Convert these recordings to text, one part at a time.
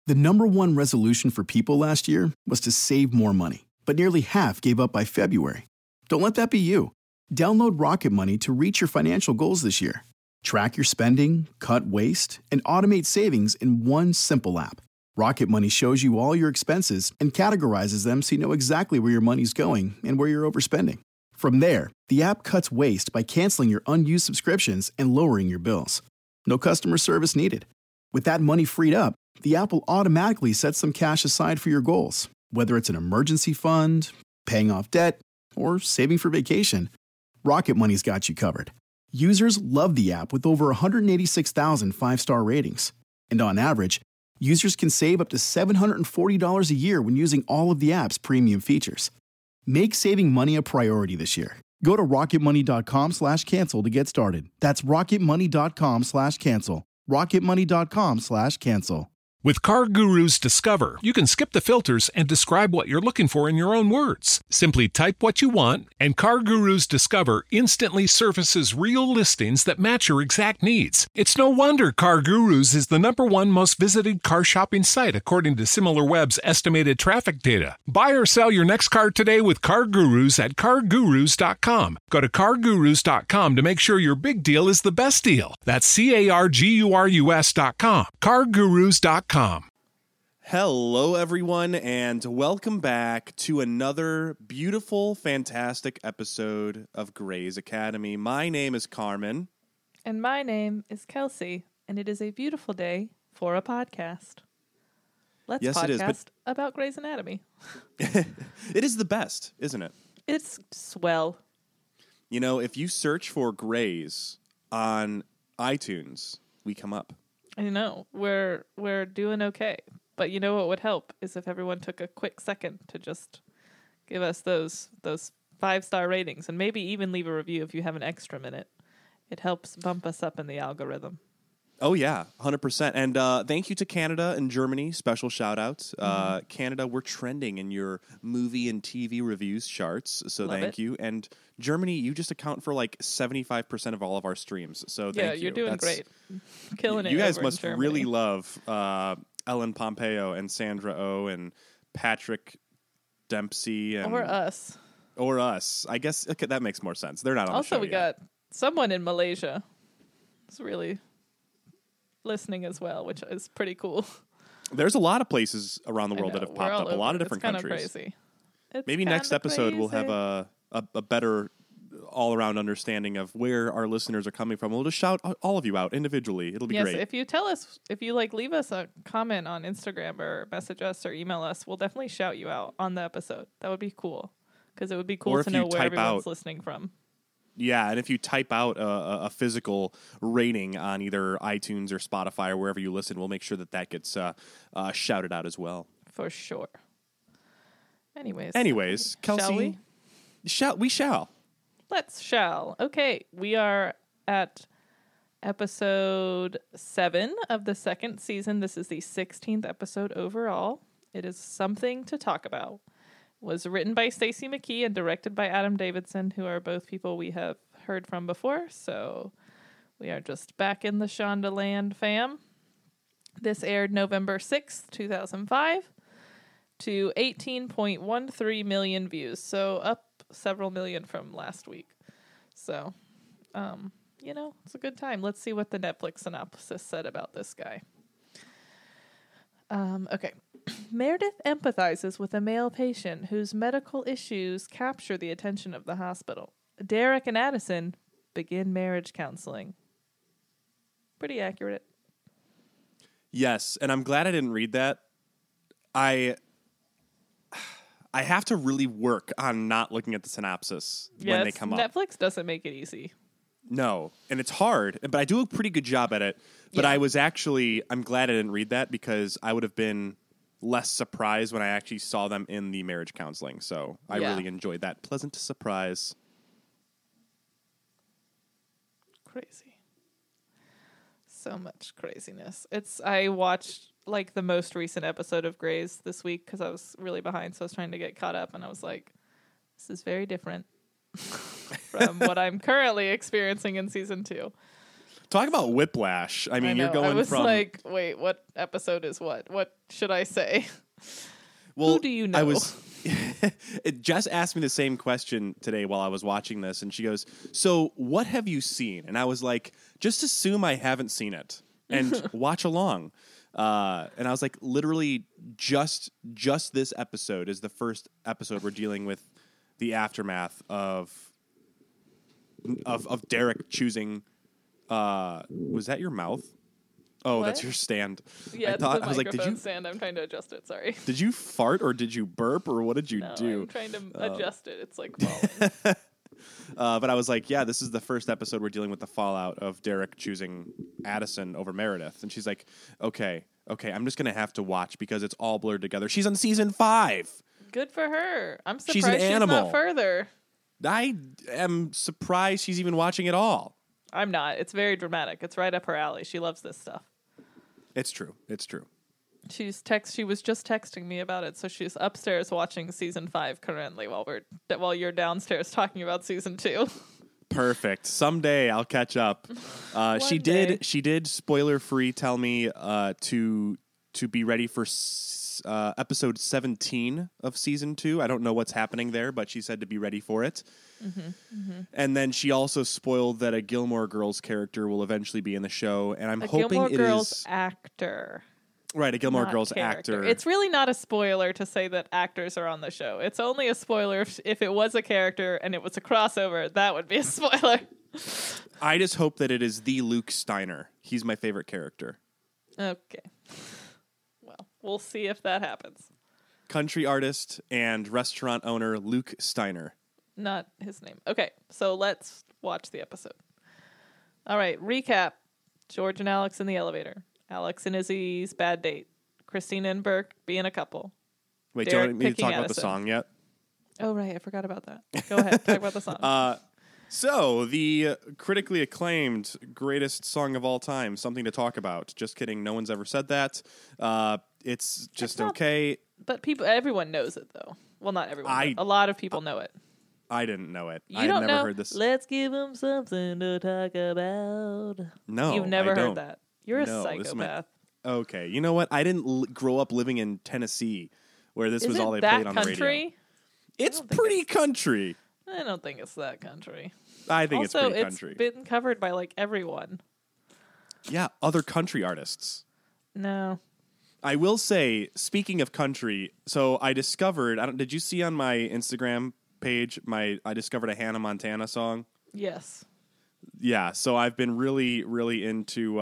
The number one resolution for people last year was to save more money, but nearly half gave up by February. Don't let that be you. Download Rocket Money to reach your financial goals this year. Track your spending, cut waste, and automate savings in one simple app. Rocket Money shows you all your expenses and categorizes them so you know exactly where your money's going and where you're overspending. From there, the app cuts waste by canceling your unused subscriptions and lowering your bills. No customer service needed. With that money freed up, the app will automatically set some cash aside for your goals, whether it's an emergency fund, paying off debt, or saving for vacation. Rocket Money's got you covered. Users love the app with over 186,000 five-star ratings. And on average, users can save up to $740 a year when using all of the app's premium features. Make saving money a priority this year. Go to rocketmoney.com/cancel to get started. That's rocketmoney.com/cancel. rocketmoney.com/cancel. With CarGurus Discover, you can skip the filters and describe what you're looking for in your own words. Simply type what you want, and CarGurus Discover instantly surfaces real listings that match your exact needs. It's no wonder CarGurus is the #1 most visited car shopping site according to SimilarWeb's estimated traffic data. Buy or sell your next car today with CarGurus at CarGurus.com. Go to CarGurus.com to make sure your big deal is the best deal. That's CarGurus.com. CarGurus.com. Hello, everyone, and welcome back to another beautiful, fantastic episode of Grey's Academy. My name is Carmen. And my name is Kelsey, and it is a beautiful day for a podcast. Let's Yes, podcast it is, but about Grey's Anatomy. it is the best, isn't it? It's swell. You know, if you search for Grey's on iTunes, we come up. I know, we're doing okay. But you know what would help is if everyone took a quick second to just give us those 5-star ratings and maybe even leave a review if you have an extra minute. It helps bump us up in the algorithm. Oh, yeah, 100%. And thank you to Canada and Germany. Special shout-out. Canada, we're trending in your movie and TV reviews charts, so Love thank it. you. And Germany, you just account for like 75% of all of our streams, so thank you. Yeah, you're doing great. Killing it. You guys over in must Germany. really love Ellen Pompeo and Sandra Oh and Patrick Dempsey. And, Or us. Or us. I guess okay, that makes more sense. They're not on Also, the show we yet. got someone in Malaysia. It's really listening as well, which is pretty cool. There's a lot of places around the world I that know, have we're popped all up. A over. lot of different It's countries. Crazy. It's Maybe next kinda episode we'll crazy. have a better all-around understanding of where our listeners are coming from. We'll just shout all of you out individually. It'll be Yes, great. if you tell us, if you leave us a comment on Instagram or message us or email us, we'll definitely shout you out on the episode. That would be cool because it would be Or cool if to you know where type everyone's out- listening from. Yeah, and if you type out a physical rating on either iTunes or Spotify or wherever you listen, we'll make sure that gets shouted out as well. For sure. Anyways, Kelsey, shall we? we shall. Shall. Okay, we are at episode 7 of the second season. This is the 16th episode overall. It is Something to Talk About. Was written by Stacey McKee and directed by Adam Davidson, who are both people we have heard from before. So we are just back in the Shondaland fam. This aired November 6th, 2005 to 18.13 million views. So up several million from last week. So, it's a good time. Let's see what the Netflix synopsis said about this guy. Okay. Meredith empathizes with a male patient whose medical issues capture the attention of the hospital. Derek and Addison begin marriage counseling. Pretty accurate. Yes, and I'm glad I didn't read that. I have to really work on not looking at the synopsis when they come up. Netflix doesn't make it easy. No, and it's hard, but I do a pretty good job at it. But Yeah. I'm glad I didn't read that because I would have been less surprised when I actually saw them in the marriage counseling. So I really enjoyed that pleasant surprise. Crazy. So much craziness. I watched the most recent episode of Grey's this week because I was really behind, so I was trying to get caught up, and I was like, this is very different from what I'm currently experiencing in season 2. Talk about whiplash. I mean, I know. you're going I was from like, wait, what episode is what? What should I say? well, Who do you know? I was. Jess asked me the same question today while I was watching this, and she goes, "So, what have you seen?" And I was like, "Just assume I haven't seen it and watch along." And I was like, literally, just this episode is the first episode we're dealing with the aftermath of Derek choosing. Was that your mouth? Oh, What? that's your stand. Yeah, I it's the was like, microphone stand. I'm trying to adjust it. Sorry. did you fart or did you burp or what did you No, do? I'm trying to adjust it. It's like falling. But I was like, yeah, this is the first episode we're dealing with the fallout of Derek choosing Addison over Meredith. And she's like, okay, I'm just going to have to watch because it's all blurred together. She's on season 5. Good for her. I'm surprised She's an animal. not further. I am surprised she's even watching it all. I'm not. It's very dramatic. It's right up her alley. She loves this stuff. It's true. She was just texting me about it, so she's upstairs watching season 5 currently while you're downstairs talking about season 2. Perfect. Someday I'll catch up. She day. did spoiler free tell me to be ready for episode 17 of season 2. I don't know what's happening there, but she said to be ready for it. And then she also spoiled that a Gilmore Girls character will eventually be in the show, and I'm hoping Gilmore it Girls is actor. right. A Gilmore Not Girls character. actor. It's really not a spoiler to say that actors are on the show. It's only a spoiler if it was a character and it was a crossover. That would be a spoiler. I just hope that it is the Luke Steiner. He's my favorite character. Okay. Well, we'll see if that happens. Country artist and restaurant owner Luke Steiner. Not his name. Okay, so let's watch the episode. All right, recap. George and Alex in the elevator. Alex and Izzy's bad date. Christina and Burke being a couple. Wait, Derek don't we need to picking talk about the Addison. song yet? Oh, right, I forgot about that. Go ahead, talk about the song. So, the critically acclaimed greatest song of all time, something to talk about. Just kidding, no one's ever said that. It's just not- okay. But everyone knows it, though. Well, not everyone. I- but a lot of people know it. I didn't know it. You I don't never know. heard this. Let's give them something to talk about. No, You've never I heard don't. that. You're No, a this is my- psychopath. Okay, you know what? I didn't grow up living in Tennessee, where this Is was it all they that played on the radio. country? It's don't think pretty country. I don't think it's that country. I think Also, it's pretty country. been covered by like everyone. Yeah, other country artists. No. I will say, speaking of country, so I discovered. Did you see on my Instagram page? I discovered a Hannah Montana song. Yes. Yeah, so I've been really, really into.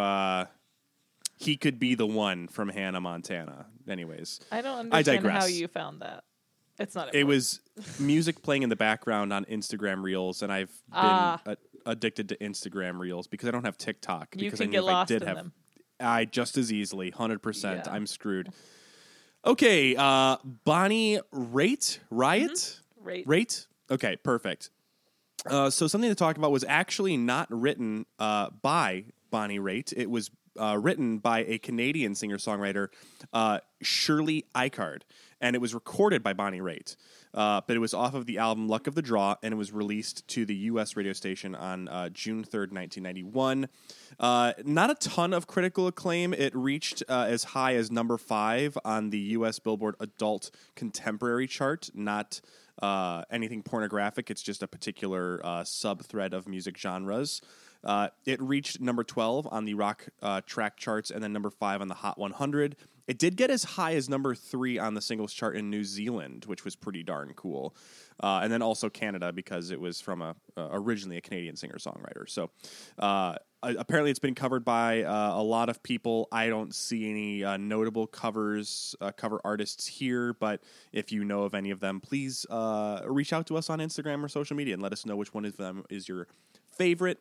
He Could Be the One from Hannah Montana. Anyways, I don't understand how digress. you found that. It's not. it important. was music playing in the background on Instagram Reels, and I've been addicted to Instagram Reels because I don't have TikTok. You because can I knew get if lost I did in have, them. I just as easily, 100%. Yeah. I'm screwed. Okay, Bonnie Raitt? Riot? Right. Okay, perfect. So something to talk about was actually not written by Bonnie Raitt. It was written by a Canadian singer-songwriter, Shirley Icard, and it was recorded by Bonnie Raitt. But it was off of the album Luck of the Draw, and it was released to the U.S. radio station on June 3rd, 1991. Not a ton of critical acclaim. It reached as high as number 5 on the U.S. Billboard Adult Contemporary chart, not anything pornographic. It's just a particular sub-thread of music genres. It reached number 12 on the rock track charts and then number 5 on the Hot 100. It did get as high as number 3 on the singles chart in New Zealand, which was pretty darn cool. And then also Canada because it was from originally a Canadian singer-songwriter. So apparently it's been covered by a lot of people. I don't see any notable cover artists here, but if you know of any of them, please reach out to us on Instagram or social media and let us know which one of them is your favorite.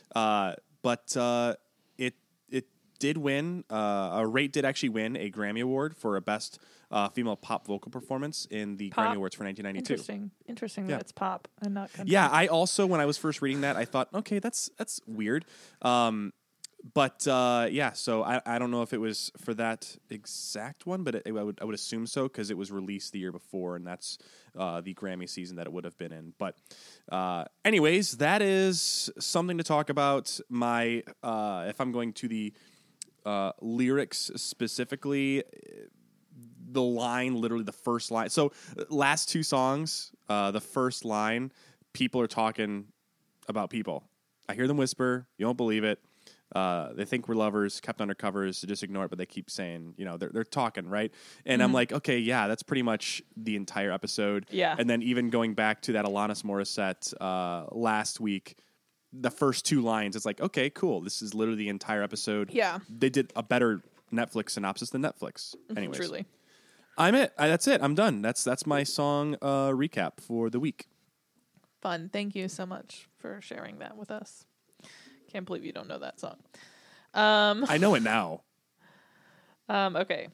But it did win. Raitt did actually win a Grammy Award for a Best Female Pop Vocal Performance in the Pop? Grammy Awards for 1992. Interesting Yeah. that it's pop and not country. Yeah, I also, when I was first reading that, I thought, okay, that's weird. But yeah, so I don't know if it was for that exact one, but I would assume so because it was released the year before, and that's the Grammy season that it would have been in. But anyways, that is something to talk about. My if I'm going to the lyrics specifically, the line, literally the first line. So last two songs, the first line, people are talking about people. I hear them whisper. You don't believe it. They think we're lovers, kept under covers, so just ignore it, but they keep saying, they're talking, right? And I'm like, okay, yeah, that's pretty much the entire episode. Yeah. And then even going back to that Alanis Morissette last week, the first two lines, it's like, okay, cool. This is literally the entire episode. Yeah. They did a better Netflix synopsis than Netflix. Anyways. Truly. That's it. I'm done. That's my song recap for the week. Fun. Thank you so much for sharing that with us. Can't believe you don't know that song. I know it now. Okay.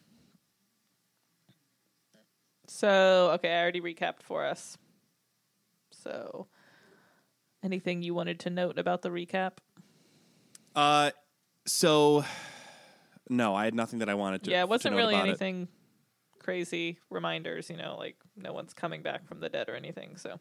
So, I already recapped for us. So, anything you wanted to note about the recap? So, no, I had nothing that I wanted to. Yeah, it wasn't really anything crazy reminders, like no one's coming back from the dead or anything. So,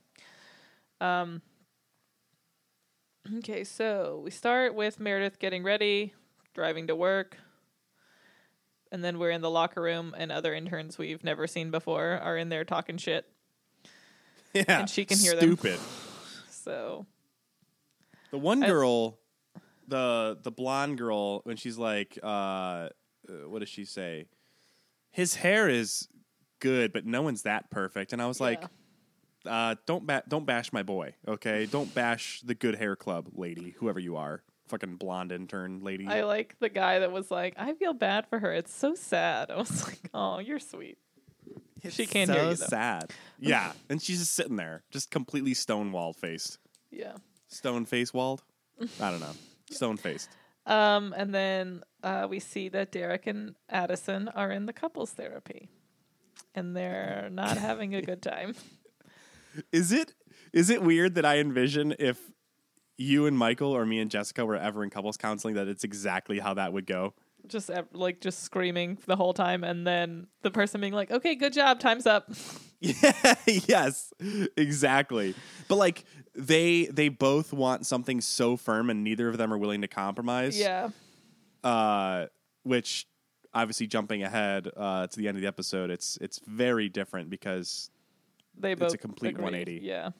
okay, so we start with Meredith getting ready, driving to work, and then we're in the locker room, and other interns we've never seen before are in there talking shit. Yeah, and she can hear them. Stupid. So the one girl, the blonde girl, when she's like, what does she say? His hair is good, but no one's that perfect. And I was like, don't bash my boy, okay? Don't bash the good hair club lady, whoever you are. Fucking blonde intern lady. I like the guy that was like, I feel bad for her. It's so sad. I was like, oh, you're sweet. She can't hear you, though. So sad. Yeah, and she's just sitting there, just completely stone-walled faced. Yeah. Stone face walled? I don't know. Stone faced. And then we see that Derek and Addison are in the couples therapy, and they're not having a good time. Is it weird that I envision if you and Michael or me and Jessica were ever in couples counseling that it's exactly how that would go? Just screaming the whole time, and then the person being like, okay, good job, time's up. Yeah, yes, exactly. But like they both want something so firm and neither of them are willing to compromise. Yeah. Which obviously jumping ahead to the end of the episode, it's very different because it's a complete agree. 180. Yeah.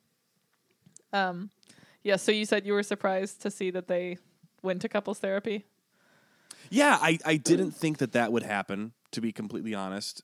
Yeah, so you said you were surprised to see that they went to couples therapy? Yeah, I didn't think that would happen, to be completely honest.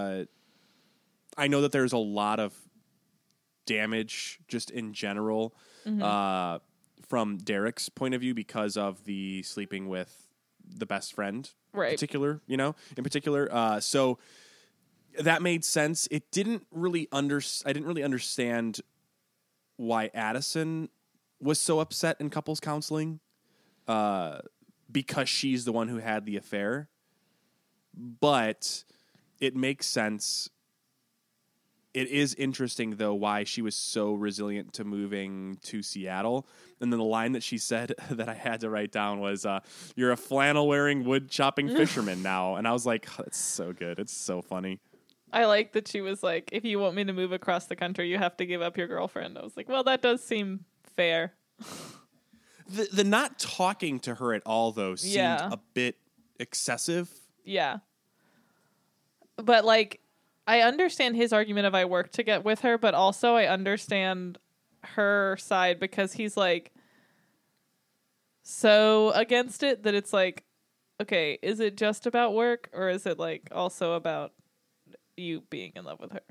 I know that there's a lot of damage just in general from Derek's point of view because of the sleeping with the best friend in particular. So that made sense. It didn't really I didn't really understand why Addison was so upset in couples counseling. Because she's the one who had the affair. But it makes sense. It is interesting, though, why she was so resilient to moving to Seattle. And then the line that she said that I had to write down was, you're a flannel-wearing, wood-chopping fisherman now. And I was like, oh, that's so good. It's so funny. I like that she was like, if you want me to move across the country, you have to give up your girlfriend. I was like, well, that does seem fair. The not talking to her at all, though, seemed a bit excessive. Yeah. But, like, I understand his argument of I work to get with her, but also I understand her side because he's, like, so against it that it's like, okay, is it just about work or is it, like, also about you being in love with her?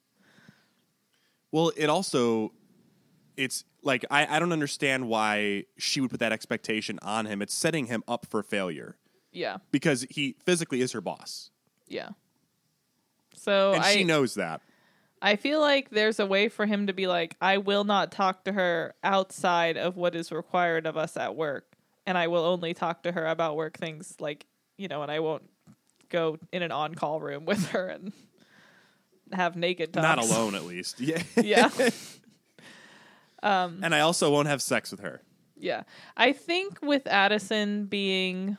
Well, it's like, I don't understand why she would put that expectation on him. It's setting him up for failure. Yeah. Because he physically is her boss. Yeah. So and she knows that. I feel like there's a way for him to be like, I will not talk to her outside of what is required of us at work. And I will only talk to her about work things like, and I won't go in an on-call room with her and have naked talks. Not alone, at least. Yeah. Yeah. And I also won't have sex with her. Yeah. I think with Addison being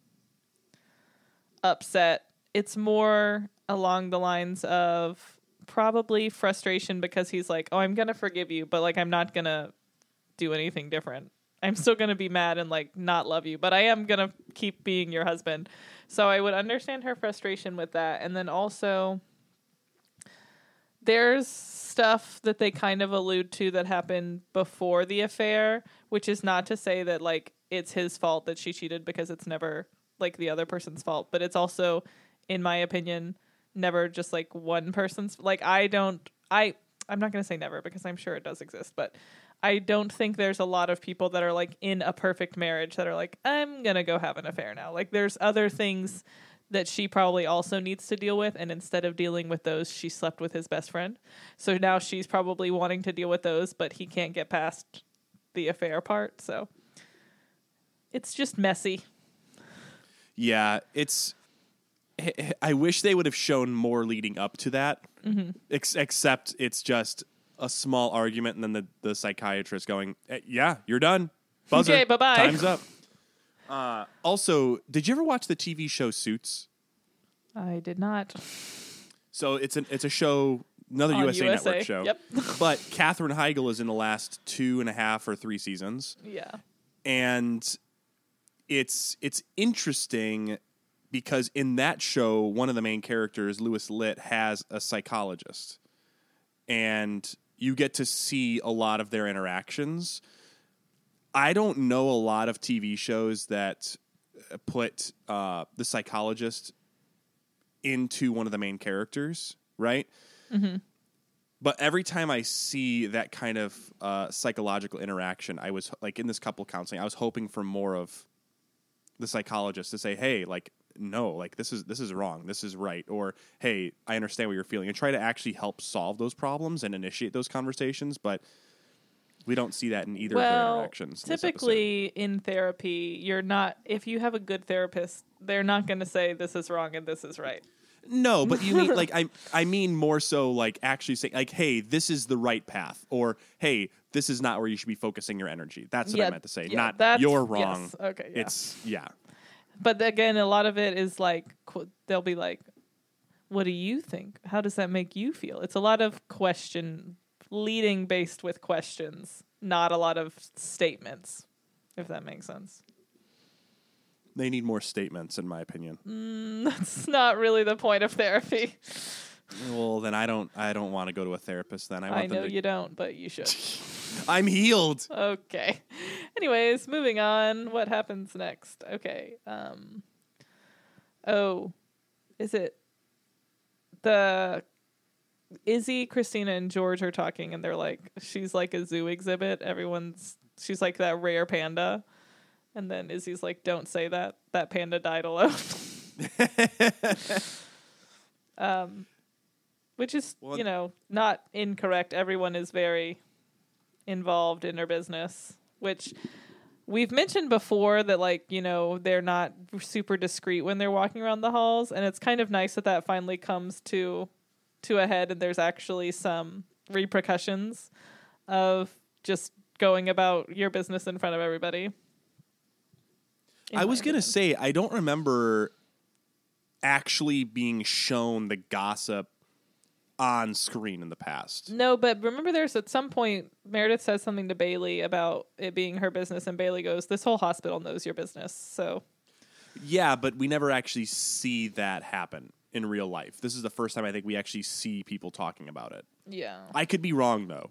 upset, it's more along the lines of probably frustration because he's like, oh, I'm going to forgive you, but like, I'm not going to do anything different. I'm still going to be mad and like not love you, but I am going to keep being your husband. So I would understand her frustration with that. And then also there's stuff that they kind of allude to that happened before the affair, which is not to say that like it's his fault that she cheated, because it's never like the other person's fault, but it's also, in my opinion, never just like one person's. Like I'm not going to say never because I'm sure it does exist, but I don't think there's a lot of people that are like in a perfect marriage that are like, I'm going to go have an affair now. Like there's other things that she probably also needs to deal with. And instead of dealing with those, she slept with his best friend. So now she's probably wanting to deal with those, but he can't get past the affair part. So it's just messy. Yeah, I wish they would have shown more leading up to that, except it's just a small argument, and then the psychiatrist going, yeah, you're done. Buzzer. Okay, bye-bye. Time's up. Also, did you ever watch the TV show Suits? I did not. So it's a show, another On USA Network show. Yep. But Katherine Heigl is in the last 2.5 or 3 seasons. Yeah. And it's interesting because in that show, one of the main characters, Louis Litt, has a psychologist. And you get to see a lot of their interactions. I don't know a lot of TV shows that put the psychologist into one of the main characters, right? Mm-hmm. But every time I see that kind of psychological interaction, I was like, in this couple counseling, I was hoping for more of the psychologist to say, hey, like, no, like this is wrong, this is right, or hey, I understand what you're feeling, and try to actually help solve those problems and initiate those conversations. But we don't see that in either of their interactions. Typically in therapy, you're not, if you have a good therapist, they're not going to say this is wrong and this is right. No, but you mean like I mean more so like actually saying like, hey, this is the right path, or hey, this is not where you should be focusing your energy. That's what I meant to say. Yeah, not you're wrong. Yes. Okay. Yeah. It's yeah. But again, a lot of it is like, they'll be like, what do you think? How does that make you feel? It's a lot of leading based with questions, not a lot of statements, if that makes sense. They need more statements, in my opinion. That's not really the point of therapy. Well, then I don't want to go to a therapist then. I know you don't, but you should. I'm healed. Okay. Anyways, moving on. What happens next? Okay. Is it Izzy, Christina, and George are talking, and they're like, she's like a zoo exhibit. She's like that rare panda. And then Izzy's like, don't say that. That panda died alone. Which is, not incorrect. Everyone is very involved in their business, which we've mentioned before that, like, they're not super discreet when they're walking around the halls. And it's kind of nice that finally comes to a head, and there's actually some repercussions of just going about your business in front of everybody. I was going to say, I don't remember actually being shown the gossip on screen in the past. No, but remember there's at some point, Meredith says something to Bailey about it being her business, and Bailey goes, this whole hospital knows your business, so. Yeah, but we never actually see that happen in real life. This is the first time I think we actually see people talking about it. Yeah. I could be wrong, though.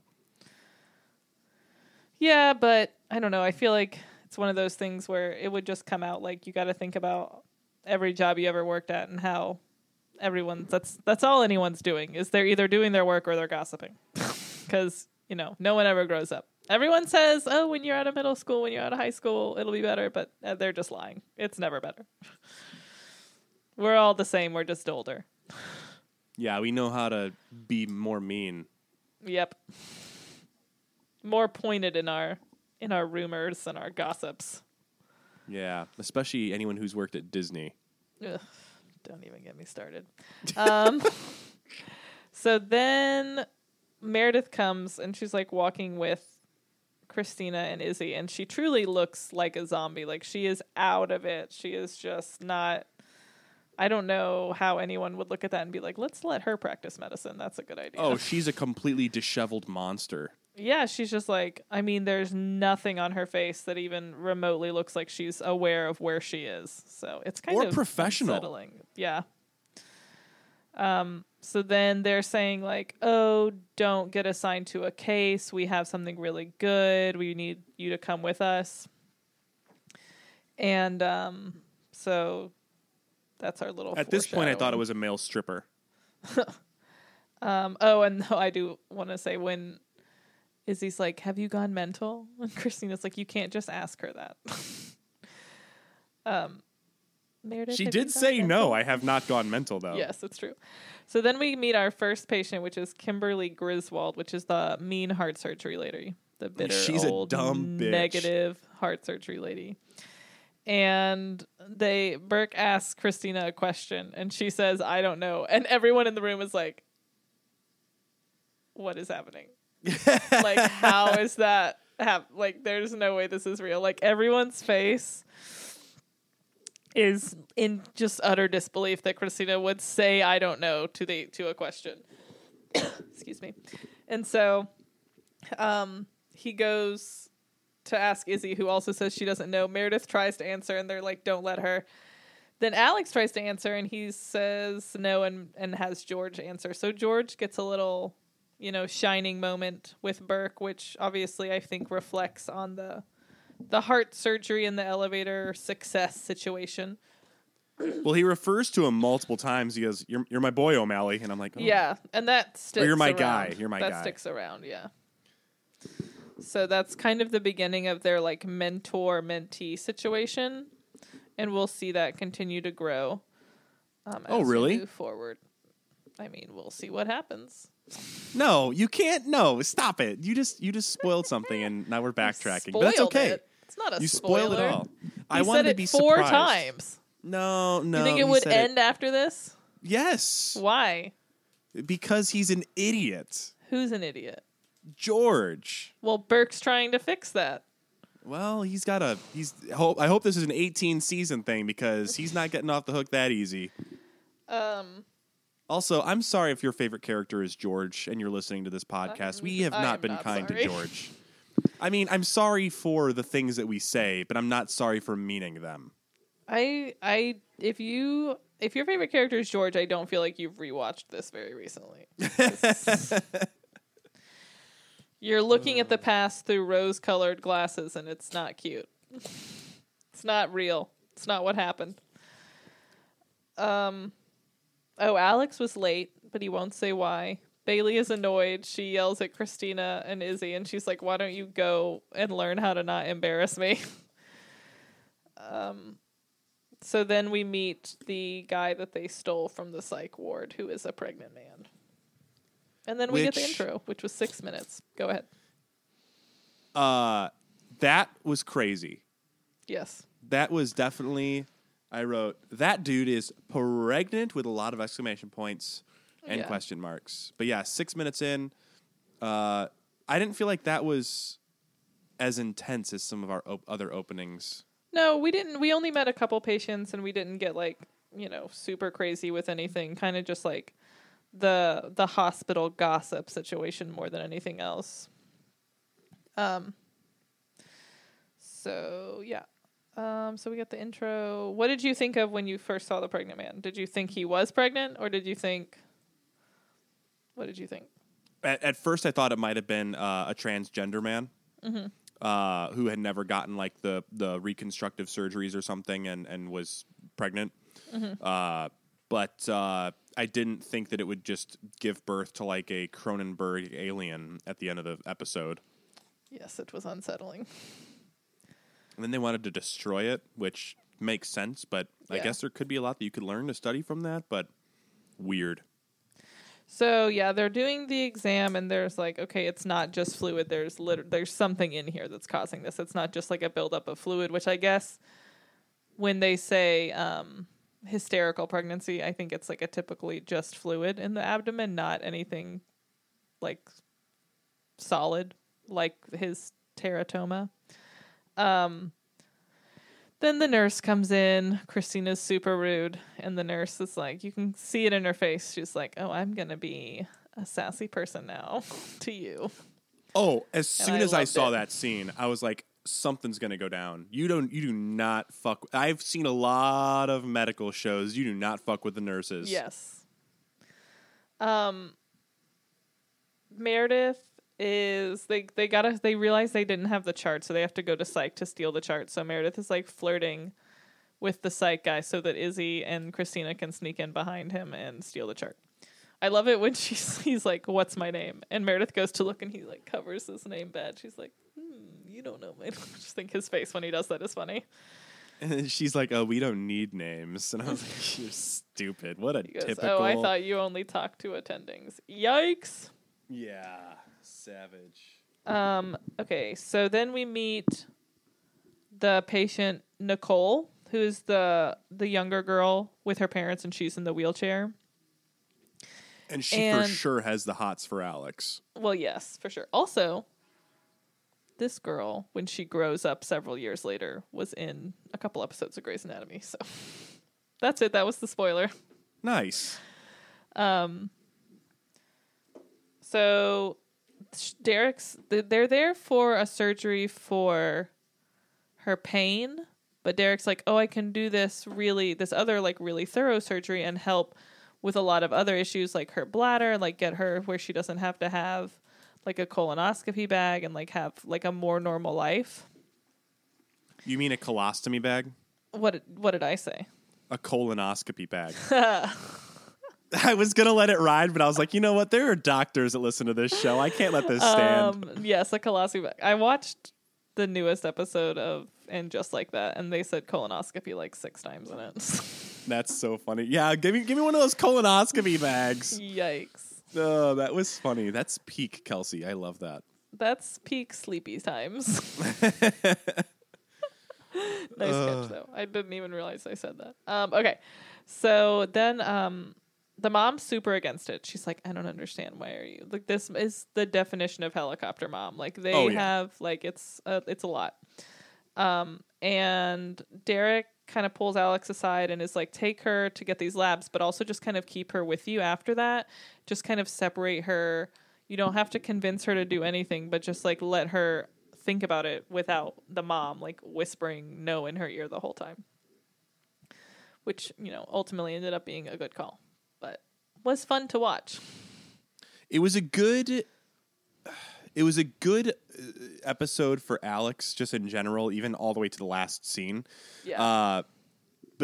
Yeah, but I don't know. I feel like it's one of those things where it would just come out, like, you got to think about every job you ever worked at and how that's all anyone's doing is they're either doing their work or they're gossiping. Because, no one ever grows up. Everyone says, oh, when you're out of middle school, when you're out of high school, it'll be better, but they're just lying. It's never better. We're all the same. We're just older. Yeah, we know how to be more mean. Yep. More pointed in our rumors and our gossips. Yeah, especially anyone who's worked at Disney. Ugh, don't even get me started. So then Meredith comes and she's like walking with Christina and Izzy, and she truly looks like a zombie. Like, she is out of it. She is just not. I don't know how anyone would look at that and be like, let's let her practice medicine. That's a good idea. Oh, she's a completely disheveled monster. Yeah, she's just like, I mean, there's nothing on her face that even remotely looks like she's aware of where she is. So it's kind of professional. unsettling. Yeah. So then they're saying like, oh, don't get assigned to a case. We have something really good. We need you to come with us. And so that's our little At this point, I thought it was a male stripper. Oh, and I do want to say when Izzy's like, have you gone mental? And Christina's like, you can't just ask her that. Meredith, She have did you say gone no. mental? I have not gone mental, though. Yes, it's true. So then we meet our first patient, which is Kimberly Griswold, which is the mean heart surgery lady. The bitter, She's old, a dumb bitch. negative heart surgery lady. And Burke asks Christina a question, and she says, I don't know. And everyone in the room is like, what is happening? Like, how is that like, there's no way this is real. Like, everyone's face is in just utter disbelief that Christina would say I don't know to a question. Excuse me. And so he goes to ask Izzy, who also says she doesn't know. Meredith tries to answer and they're like, don't let her. Then Alex tries to answer and he says no and has George answer. So George gets a little, shining moment with Burke, which obviously I think reflects on the heart surgery in the elevator success situation. Well, he refers to him multiple times. He goes, "You're my boy, O'Malley," and I'm like, oh. Yeah, and that sticks. Or you're my around. guy. You're my guy. That sticks around. Yeah. So that's kind of the beginning of their like mentor-mentee situation, and we'll see that continue to grow. As really? we move forward. I mean, we'll see what happens. No, you can't. No, stop it. You just spoiled something, and now we're backtracking. But that's okay. It. It's not a You spoiler. spoiled it all. I wanted said to it be 4 surprised. times. No. You think it would end after this? Yes. Why? Because he's an idiot. Who's an idiot? George. Well, Burke's trying to fix that. Well, I hope this is an 18 season thing because he's not getting off the hook that easy. Also, I'm sorry if your favorite character is George and you're listening to this podcast. We have not been kind to George. I mean, I'm sorry for the things that we say, but I'm not sorry for meaning them. If your favorite character is George, I don't feel like you've rewatched this very recently. You're looking at the past through rose-colored glasses, and it's not cute. It's not real. It's not what happened. Alex was late, but he won't say why. Bailey is annoyed. She yells at Christina and Izzy, and she's like, why don't you go and learn how to not embarrass me? So then we meet the guy that they stole from the psych ward, who is a pregnant man. And then we get the intro, which was 6 minutes. Go ahead. That was crazy. Yes. That was definitely, I wrote, that dude is pregnant with a lot of exclamation points and question marks. But yeah, 6 minutes in, I didn't feel like that was as intense as some of our other openings. No, we didn't. We only met a couple patients, and we didn't get super crazy with anything. Kind of just like the hospital gossip situation more than anything else. So yeah. So we got the intro. What did you think of when you first saw the pregnant man? Did you think he was pregnant, or did you think? What did you think? At first, I thought it might have been a transgender man. Mm-hmm. Who had never gotten like the reconstructive surgeries or something and was pregnant. Mm-hmm. But I didn't think that it would just give birth to like a Cronenberg alien at the end of the episode. Yes, it was unsettling. And then they wanted to destroy it, which makes sense, but I guess there could be a lot that you could learn to study from that, but weird. So, yeah, they're doing the exam, and there's like, okay, it's not just fluid. There's something in here that's causing this. It's not just like a buildup of fluid, which I guess when they say hysterical pregnancy, I think it's like a typically just fluid in the abdomen, not anything like solid like his teratoma. Then the nurse comes in. Christina's super rude. And the nurse is like, you can see it in her face. She's like, oh, I'm going to be a sassy person now to you. Oh, as soon as I saw loved it. that scene, I was like, something's going to go down. You do not fuck. I've seen a lot of medical shows. You do not fuck with the nurses. Yes. Meredith is they realize they didn't have the chart, so they have to go to psych to steal the chart. So Meredith is like flirting with the psych guy so that Izzy and Christina can sneak in behind him and steal the chart. I love it when he's like, what's my name? And Meredith goes to look and he like covers his name badge. She's like, you don't know my name. I just think his face when he does that is funny. And she's like, oh, we don't need names. And I was like, you're stupid. What a He goes, typical. oh, I thought you only talked to attendings. Yikes. Yeah, savage. Okay, so then we meet the patient Nicole, who is the younger girl with her parents, and she's in the wheelchair. And she for sure has the hots for Alex. Well, yes, for sure. Also, this girl, when she grows up several years later, was in a couple episodes of Grey's Anatomy. So that's it. That was the spoiler. Nice. So they're there for a surgery for her pain, but Derek's like, oh, I can do this other like really thorough surgery and help with a lot of other issues like her bladder, like get her where she doesn't have to have like a colonoscopy bag and like have like a more normal life. You mean a colostomy bag? What did I say? A colonoscopy bag. I was going to let it ride, but I was like, you know what? There are doctors that listen to this show. I can't let this stand. Yes, a colostomy bag. I watched the newest episode of And Just Like That, and they said colonoscopy like 6 times in it. That's so funny. Yeah, give me one of those colonoscopy bags. Yikes. Oh, that was funny. That's peak Kelsey. I love that. That's peak sleepy times. Nice catch, though. I didn't even realize I said that. Okay. So then the mom's super against it. She's like, I don't understand. Why are you? Like, this is the definition of helicopter mom. Like, they have, like, it's a lot. And Derek kind of pulls Alex aside and is like, take her to get these labs, but also just kind of keep her with you after that. Just kind of separate her. You don't have to convince her to do anything, but just like let her think about it without the mom like whispering no in her ear the whole time. Which, ultimately ended up being a good call, but was fun to watch. It was a good episode for Alex, just in general, even all the way to the last scene. Yeah. But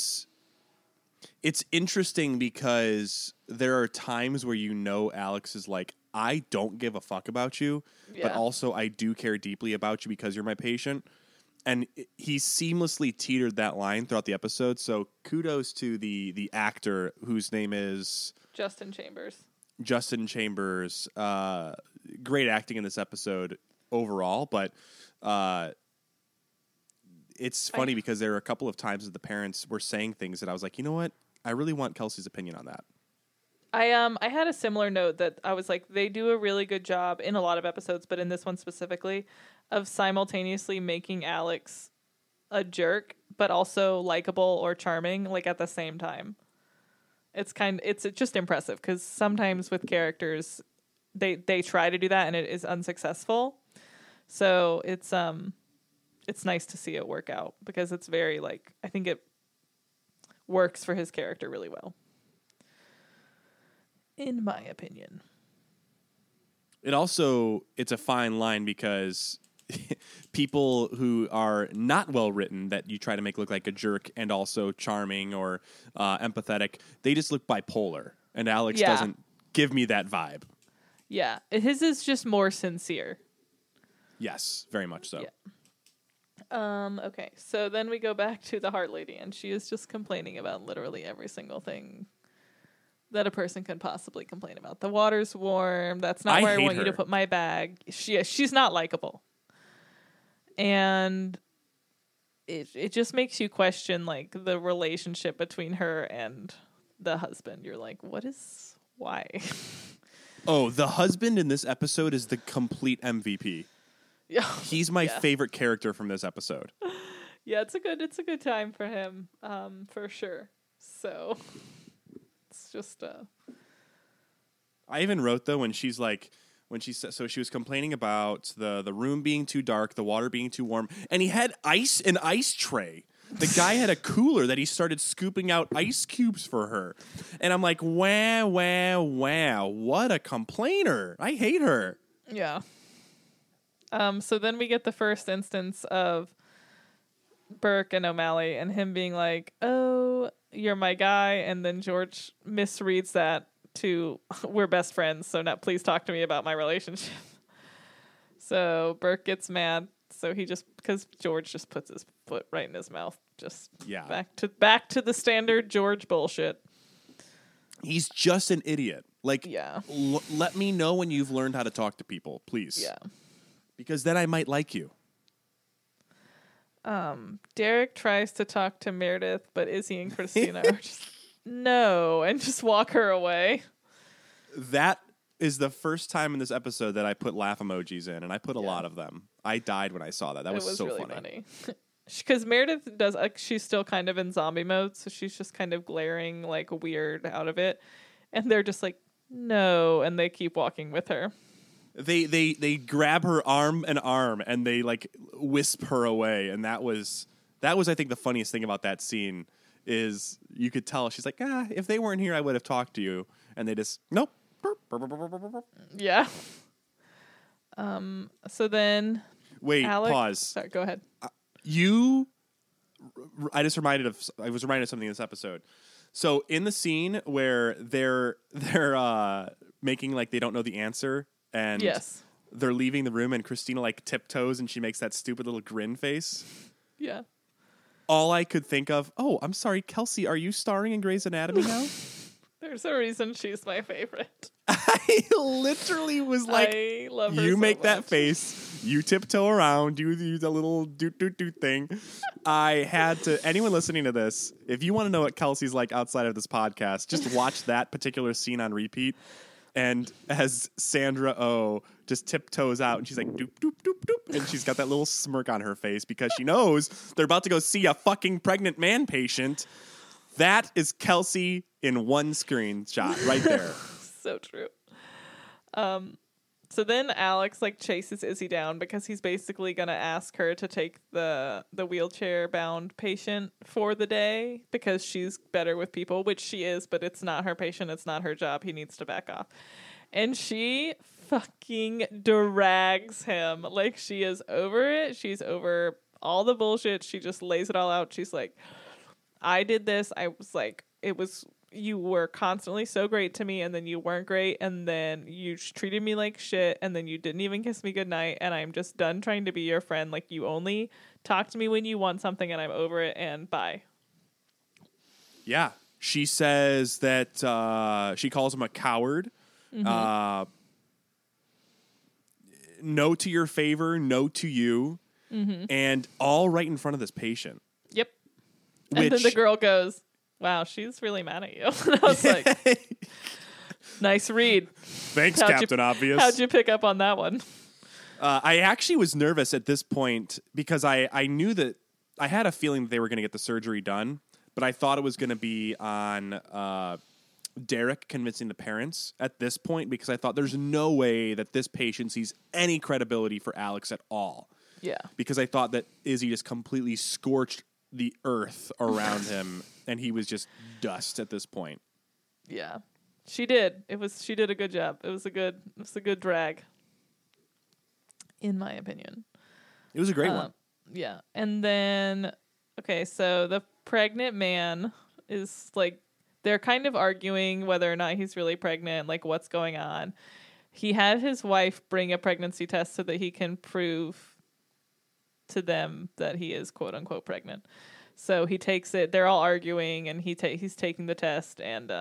it's interesting because there are times where Alex is like, I don't give a fuck about you, but also I do care deeply about you because you're my patient. And he seamlessly teetered that line throughout the episode. So kudos to the actor whose name is Justin Chambers. Great acting in this episode overall, but it's funny because there are a couple of times that the parents were saying things that I was like, you know what? I really want Kelsey's opinion on that. I had a similar note that I was like, they do a really good job in a lot of episodes, but in this one specifically, of simultaneously making Alex a jerk, but also likable or charming, like at the same time. It's just impressive because sometimes with characters, they try to do that and it is unsuccessful. So it's nice to see it work out because it's very like, I think it works for his character really well. In my opinion. It's a fine line because people who are not well written that you try to make look like a jerk and also charming or empathetic, they just look bipolar. And Alex doesn't give me that vibe. Yeah. His is just more sincere. Yes, very much so. Yeah. Okay. So then we go back to the Heart Lady and she is just complaining about literally every single thing that a person can possibly complain about. The water's warm. That's not where I want you to put my bag. She's not likable. And it just makes you question like the relationship between her and the husband. You're like, why? Oh, the husband in this episode is the complete MVP. Yeah. He's my favorite character from this episode. Yeah, it's a good time for him, for sure. So it's just I even wrote though when she said, so she was complaining about the room being too dark, the water being too warm, and he had an ice tray. The guy had a cooler that he started scooping out ice cubes for her. And I'm like, wow, what a complainer. I hate her. Yeah. So then we get the first instance of Burke and O'Malley and him being like, oh, you're my guy. And then George misreads that to we're best friends. So now please talk to me about my relationship. So Burke gets mad. So because George just puts his foot right in his mouth. Just back to the standard George bullshit. He's just an idiot. Like, let me know when you've learned how to talk to people, please. Yeah. Because then I might like you. Derek tries to talk to Meredith, but Izzy and Christina are just, no, and just walk her away. That is the first time in this episode that I put laugh emojis in, and I put a lot of them. I died when I saw that. That was so really funny. Because Meredith does, she's still kind of in zombie mode, so she's just kind of glaring like weird out of it. And they're just like, no, and they keep walking with her. They grab her arm and they like wisp her away, and that was I think the funniest thing about that scene is you could tell she's like, if they weren't here I would have talked to you, and they just nope. Yeah. So then wait, Alex, pause. Sorry, go ahead. I was reminded of something in this episode. So in the scene where they're making like they don't know the answer and they're leaving the room and Christina like tiptoes and she makes that stupid little grin face. Yeah. All I could think of, I'm sorry, Kelsey, are you starring in Grey's Anatomy now? There's a reason she's my favorite. I literally was like, I love her you so make much. that face, you tiptoe around, do the little doot thing. I had to, anyone listening to this, if you want to know what Kelsey's like outside of this podcast, just watch that particular scene on repeat. And as Sandra Oh just tiptoes out and she's like doop, doop, doop, doop. And she's got that little smirk on her face because she knows they're about to go see a fucking pregnant man patient. That is Kelsey in one screenshot right there. So true. So then Alex like chases Izzy down because he's basically going to ask her to take the wheelchair bound patient for the day because she's better with people, which she is, but it's not her patient. It's not her job. He needs to back off. And she fucking drags him. Like she is over it. She's over all the bullshit. She just lays it all out. She's like, I did this. I was like, you were constantly so great to me, and then you weren't great, and then you treated me like shit, and then you didn't even kiss me goodnight, and I'm just done trying to be your friend. Like, you only talk to me when you want something, and I'm over it, and bye. Yeah. She says that she calls him a coward. Mm-hmm. No to your favor, no to you, and all right in front of this patient. Yep. And then the girl goes, wow, she's really mad at you. And I was like, nice read. Thanks, Captain Obvious. How'd you pick up on that one? I actually was nervous at this point because I knew that I had a feeling that they were going to get the surgery done, but I thought it was going to be on Derek convincing the parents at this point because I thought there's no way that this patient sees any credibility for Alex at all. Yeah. Because I thought that Izzy just completely scorched the earth around him and he was just dust at this point. Yeah. She did. She did a good job. It was a good drag. In my opinion. It was a great one. Yeah. And then okay, so the pregnant man is like they're kind of arguing whether or not he's really pregnant, like what's going on. He had his wife bring a pregnancy test so that he can prove to them that he is quote unquote pregnant. So he takes it. They're all arguing, and he's taking the test, and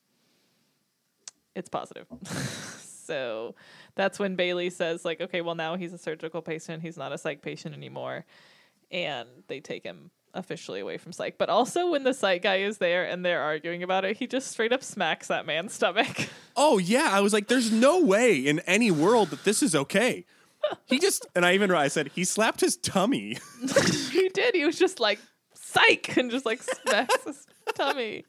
it's positive. So that's when Bailey says, like, okay, well now he's a surgical patient. He's not a psych patient anymore, and they take him officially away from psych. But also when the psych guy is there and they're arguing about it, he just straight up smacks that man's stomach. Oh yeah, I was like, there's no way in any world that this is okay. I said, he slapped his tummy. He did. He was just like, psych, and just like smacks his tummy.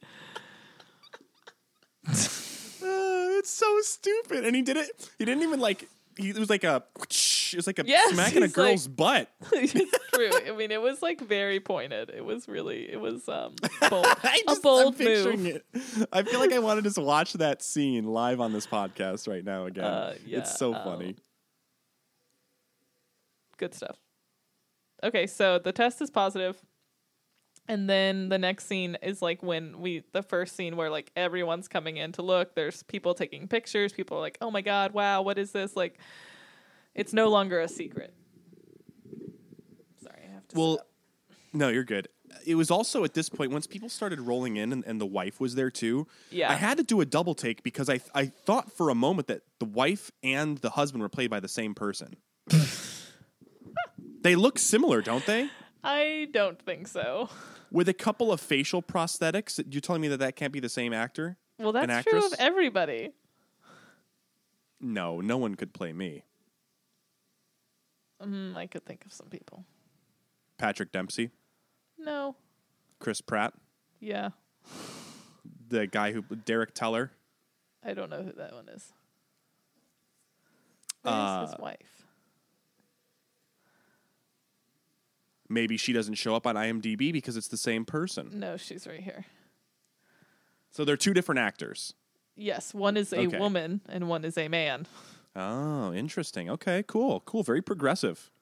It's so stupid. And he did it. He didn't even like, it was like a smacking a girl's butt. It's true. I mean, it was like very pointed. It was bold. A I'm bold picturing move. it. I feel like I want to just watch that scene live on this podcast right now again. Yeah, it's so funny. Good stuff. Okay, so the test is positive. And then the next scene is like the first scene where like everyone's coming in to look. There's people taking pictures. People are like, oh my God, wow, what is this? Like, it's no longer a secret. Sorry, I have to sit up. No, you're good. It was also at this point, once people started rolling in and the wife was there too, Yeah. I had to do a double take because I thought for a moment that the wife and the husband were played by the same person. They look similar, don't they? I don't think so. With a couple of facial prosthetics, you're telling me that can't be the same actor? Well, An that's true actress? of everybody. No one could play me. I could think of some people. Patrick Dempsey, No. Chris Pratt, Yeah. the guy Derek Teller. I don't know who that one is. Where's his wife? Maybe she doesn't show up on IMDb because it's the same person. No, she's right here. So they're two different actors. Yes, one is a woman and one is a man. Oh, interesting. Okay, cool. Very progressive.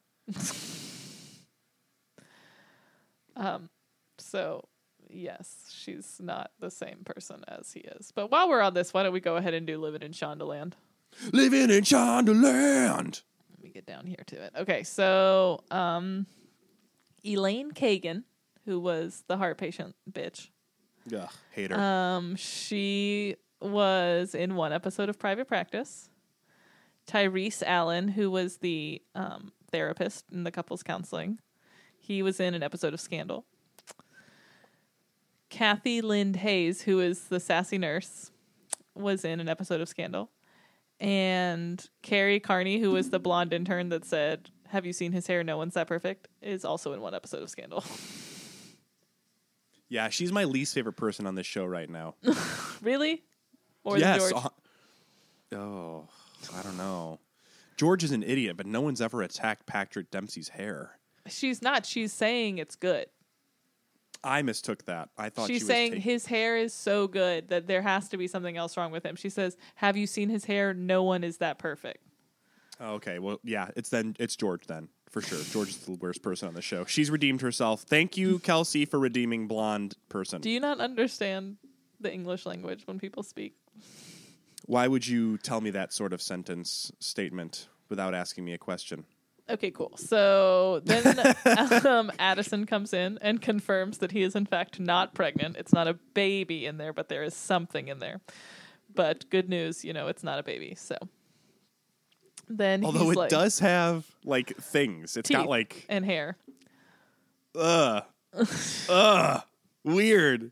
So, yes, she's not the same person as he is. But while we're on this, why don't we go ahead and do Living in Shondaland? Living in Shondaland. Let me get down here to it. Okay, so Elaine Kagan, who was the heart patient bitch. Ugh, hate her. She was in one episode of Private Practice. Tyrese Allen, who was the therapist in the couples counseling, he was in an episode of Scandal. Kathy Lind Hayes, who is the sassy nurse, was in an episode of Scandal. And Carrie Carney, who was the blonde intern that said, "Have you seen his hair? No one's that perfect," is also in one episode of Scandal. Yeah, she's my least favorite person on this show right now. Really? More than George? I don't know. George is an idiot, but no one's ever attacked Patrick Dempsey's hair. She's not. She's saying it's good. I mistook that. I thought she's saying his hair is so good that there has to be something else wrong with him. She says, "Have you seen his hair? No one is that perfect." Oh, okay, well, yeah, it's George then, for sure. George is the worst person on the show. She's redeemed herself. Thank you, Kelsey, for redeeming blonde person. Do you not understand the English language when people speak? Why would you tell me that sort of statement without asking me a question? Okay, cool. So then Addison comes in and confirms that he is in fact not pregnant. It's not a baby in there, but there is something in there. But good news, it's not a baby. So then although he's it does have like things. It's got like and hair. Weird.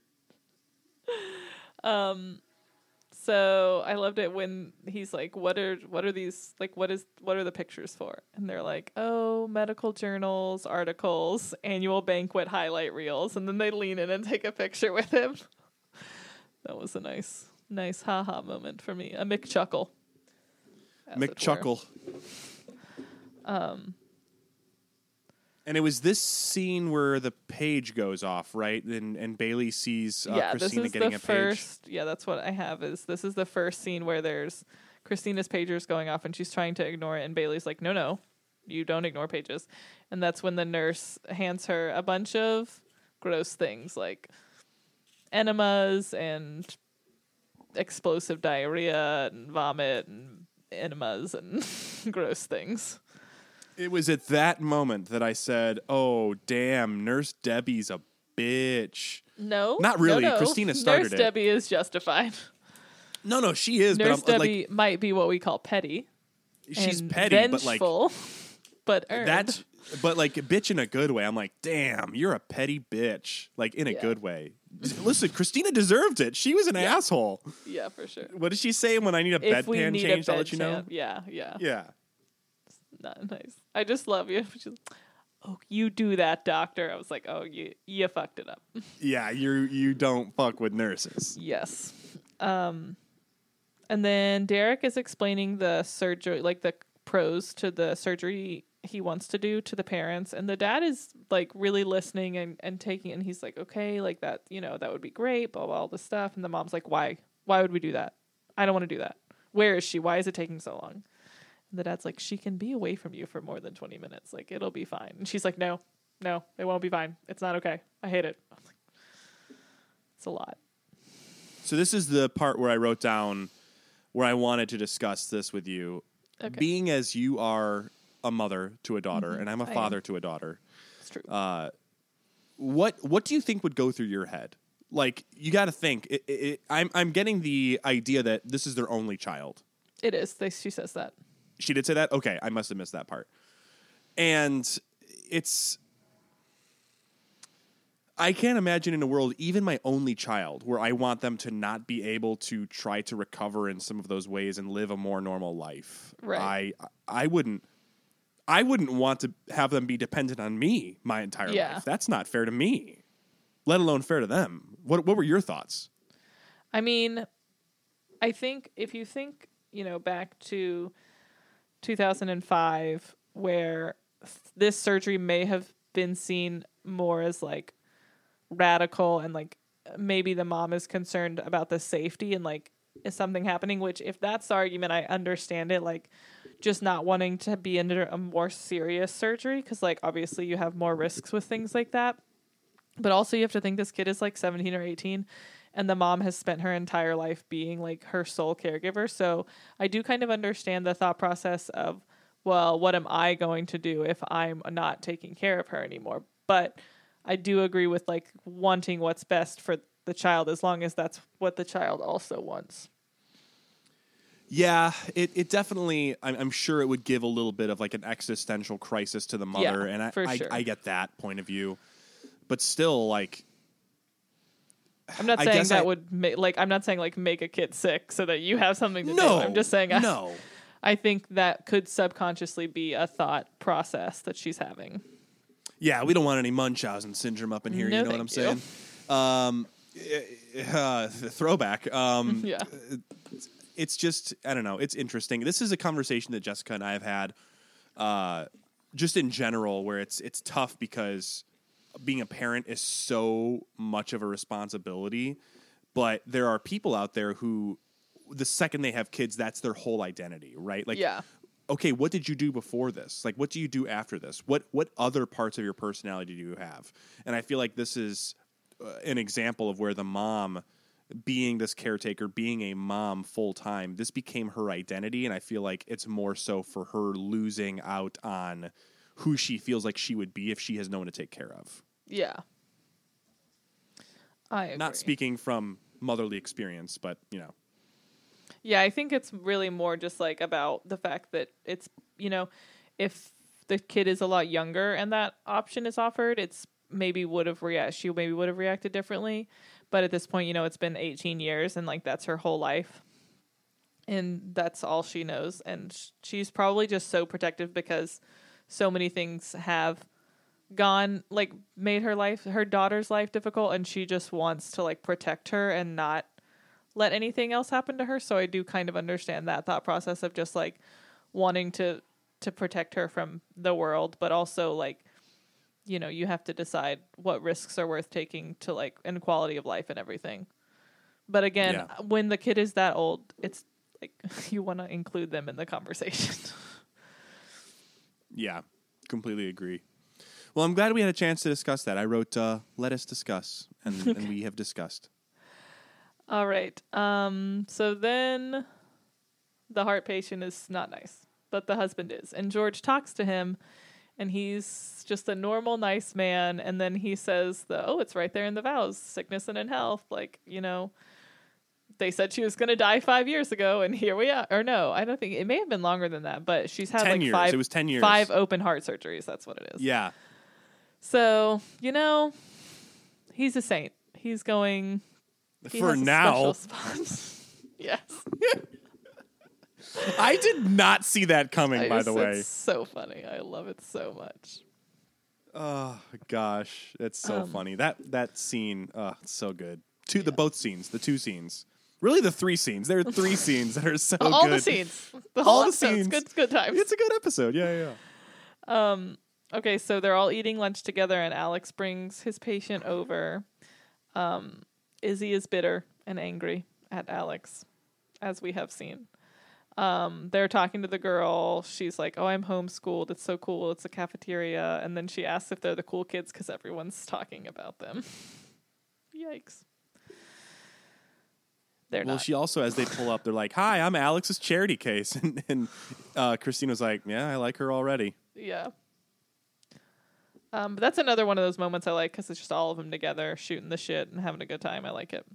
So I loved it when he's like, what are these, like, what are the pictures for? And they're like, oh, medical journals, articles, annual banquet highlight reels. And then they lean in and take a picture with him. That was a nice haha moment for me. A McChuckle. McChuckle. And it was this scene where the page goes off, right? And Bailey sees Christina getting a page. Yeah, that's what I have. This is the first scene where there's Christina's pager's going off and she's trying to ignore it. And Bailey's like, no, you don't ignore pages. And that's when the nurse hands her a bunch of gross things like enemas and explosive diarrhea and vomit and enemas and gross things. It was at that moment that I said, "Oh, damn, Nurse Debbie's a bitch." No, not really. No. Christina started Nurse Debbie is justified. No, she is. Nurse but Debbie might be what we call petty. She's and petty, vengeful, but earned. That's but like a bitch in a good way. I'm like, damn, you're a petty bitch, like in a good way. Listen, Christina deserved it. She was an asshole. Yeah, for sure. What did she say? When I need a bedpan changed, I'll let you know. Yeah. Not nice. I just love you. She's, oh, you do that, doctor. I was like, oh, you fucked it up. Yeah, you don't fuck with nurses. Yes. And then Derek is explaining the surgery, like the pros to the surgery he wants to do to the parents, and the dad is like really listening and taking, and he's like, okay, like that, that would be great, blah, blah, all this stuff. And the mom's like, why would we do that? I don't want to do that. Where is she? Why is it taking so long? And the dad's like, she can be away from you for more than 20 minutes. Like, it'll be fine. And she's like, no, it won't be fine. It's not okay. I hate it. I'm like, it's a lot. So this is the part where I wrote down where I wanted to discuss this with you. Okay. Being as you are a mother to a daughter, and I'm a father to a daughter. It's true. What do you think would go through your head? Like, you got to think. I'm getting the idea that this is their only child. It is. She says that. She did say that? Okay, I must have missed that part. And I can't imagine in a world, even my only child, where I want them to not be able to try to recover in some of those ways and live a more normal life. Right. I wouldn't want to have them be dependent on me my entire life. That's not fair to me, let alone fair to them. What were your thoughts? I mean, I think if you think, back to 2005, where this surgery may have been seen more as like radical, and like maybe the mom is concerned about the safety and like, is something happening, which if that's the argument, I understand it, like just not wanting to be under a more serious surgery, because like obviously you have more risks with things like that. But also you have to think this kid is like 17 or 18, and the mom has spent her entire life being like her sole caregiver. So I do kind of understand the thought process of, well, what am I going to do if I'm not taking care of her anymore? But I do agree with like wanting what's best for the child, as long as that's what the child also wants. Yeah, it definitely, I'm sure it would give a little bit of like an existential crisis to the mother. Yeah, and I get that point of view, but still, like, I'm not saying that would make, like, I'm not saying like make a kid sick so that you have something to do. I'm just saying, I think that could subconsciously be a thought process that she's having. Yeah, we don't want any Munchausen syndrome up in here. No, you know what I'm saying? Throwback. Yeah. It's just, I don't know. It's interesting. This is a conversation that Jessica and I have had, just in general, where it's tough because being a parent is so much of a responsibility. But there are people out there who, the second they have kids, that's their whole identity, right? Like, okay, what did you do before this? Like, what do you do after this? What other parts of your personality do you have? And I feel like this is an example of where the mom, being this caretaker, being a mom full time, this became her identity. And I feel like it's more so for her losing out on who she feels like she would be if she has no one to take care of. Yeah. I agree. Not speaking from motherly experience, but, Yeah, I think it's really more just like about the fact that it's, if the kid is a lot younger and that option is offered, she maybe would have reacted differently. But at this point, it's been 18 years and like that's her whole life. And that's all she knows. And she's probably just so protective because so many things have made her daughter's life difficult. And she just wants to like protect her and not let anything else happen to her. So I do kind of understand that thought process of just like wanting to protect her from the world, but also like, you have to decide what risks are worth taking to like in quality of life and everything. But again, when the kid is that old, it's like you want to include them in the conversation. Yeah, completely agree. Well, I'm glad we had a chance to discuss that. I wrote, let us discuss, and we have discussed. All right. So then the heart patient is not nice, but the husband is. And George talks to him, and he's just a normal, nice man. And then he says, it's right there in the vows, sickness and in health. Like, they said she was going to die 5 years ago, and here we are. Or no, I don't think, it may have been longer than that, but she's had 10 like years. 5. It was 10 years. 5 open heart surgeries. That's what it is. Yeah. So, he's a saint. He's going... For now. Yes. I did not see that coming, by the way. It's so funny. I love it so much. Oh, gosh. It's so funny. That scene, it's so good. Both scenes, the two scenes. Really, the three scenes. There are three scenes that are so All good. the scenes. The whole episode. Good times. It's a good episode. Yeah. Okay, so they're all eating lunch together, and Alex brings his patient over. Izzy is bitter and angry at Alex, as we have seen. They're talking to the girl. She's like, "Oh, I'm homeschooled. It's so cool. It's a cafeteria." And then she asks if they're the cool kids because everyone's talking about them. Yikes. They're not. She also, as they pull up, they're like, "Hi, I'm Alex's charity case," and Christina's like, "Yeah, I like her already." Yeah. But that's another one of those moments I like because it's just all of them together shooting the shit and having a good time. I like it.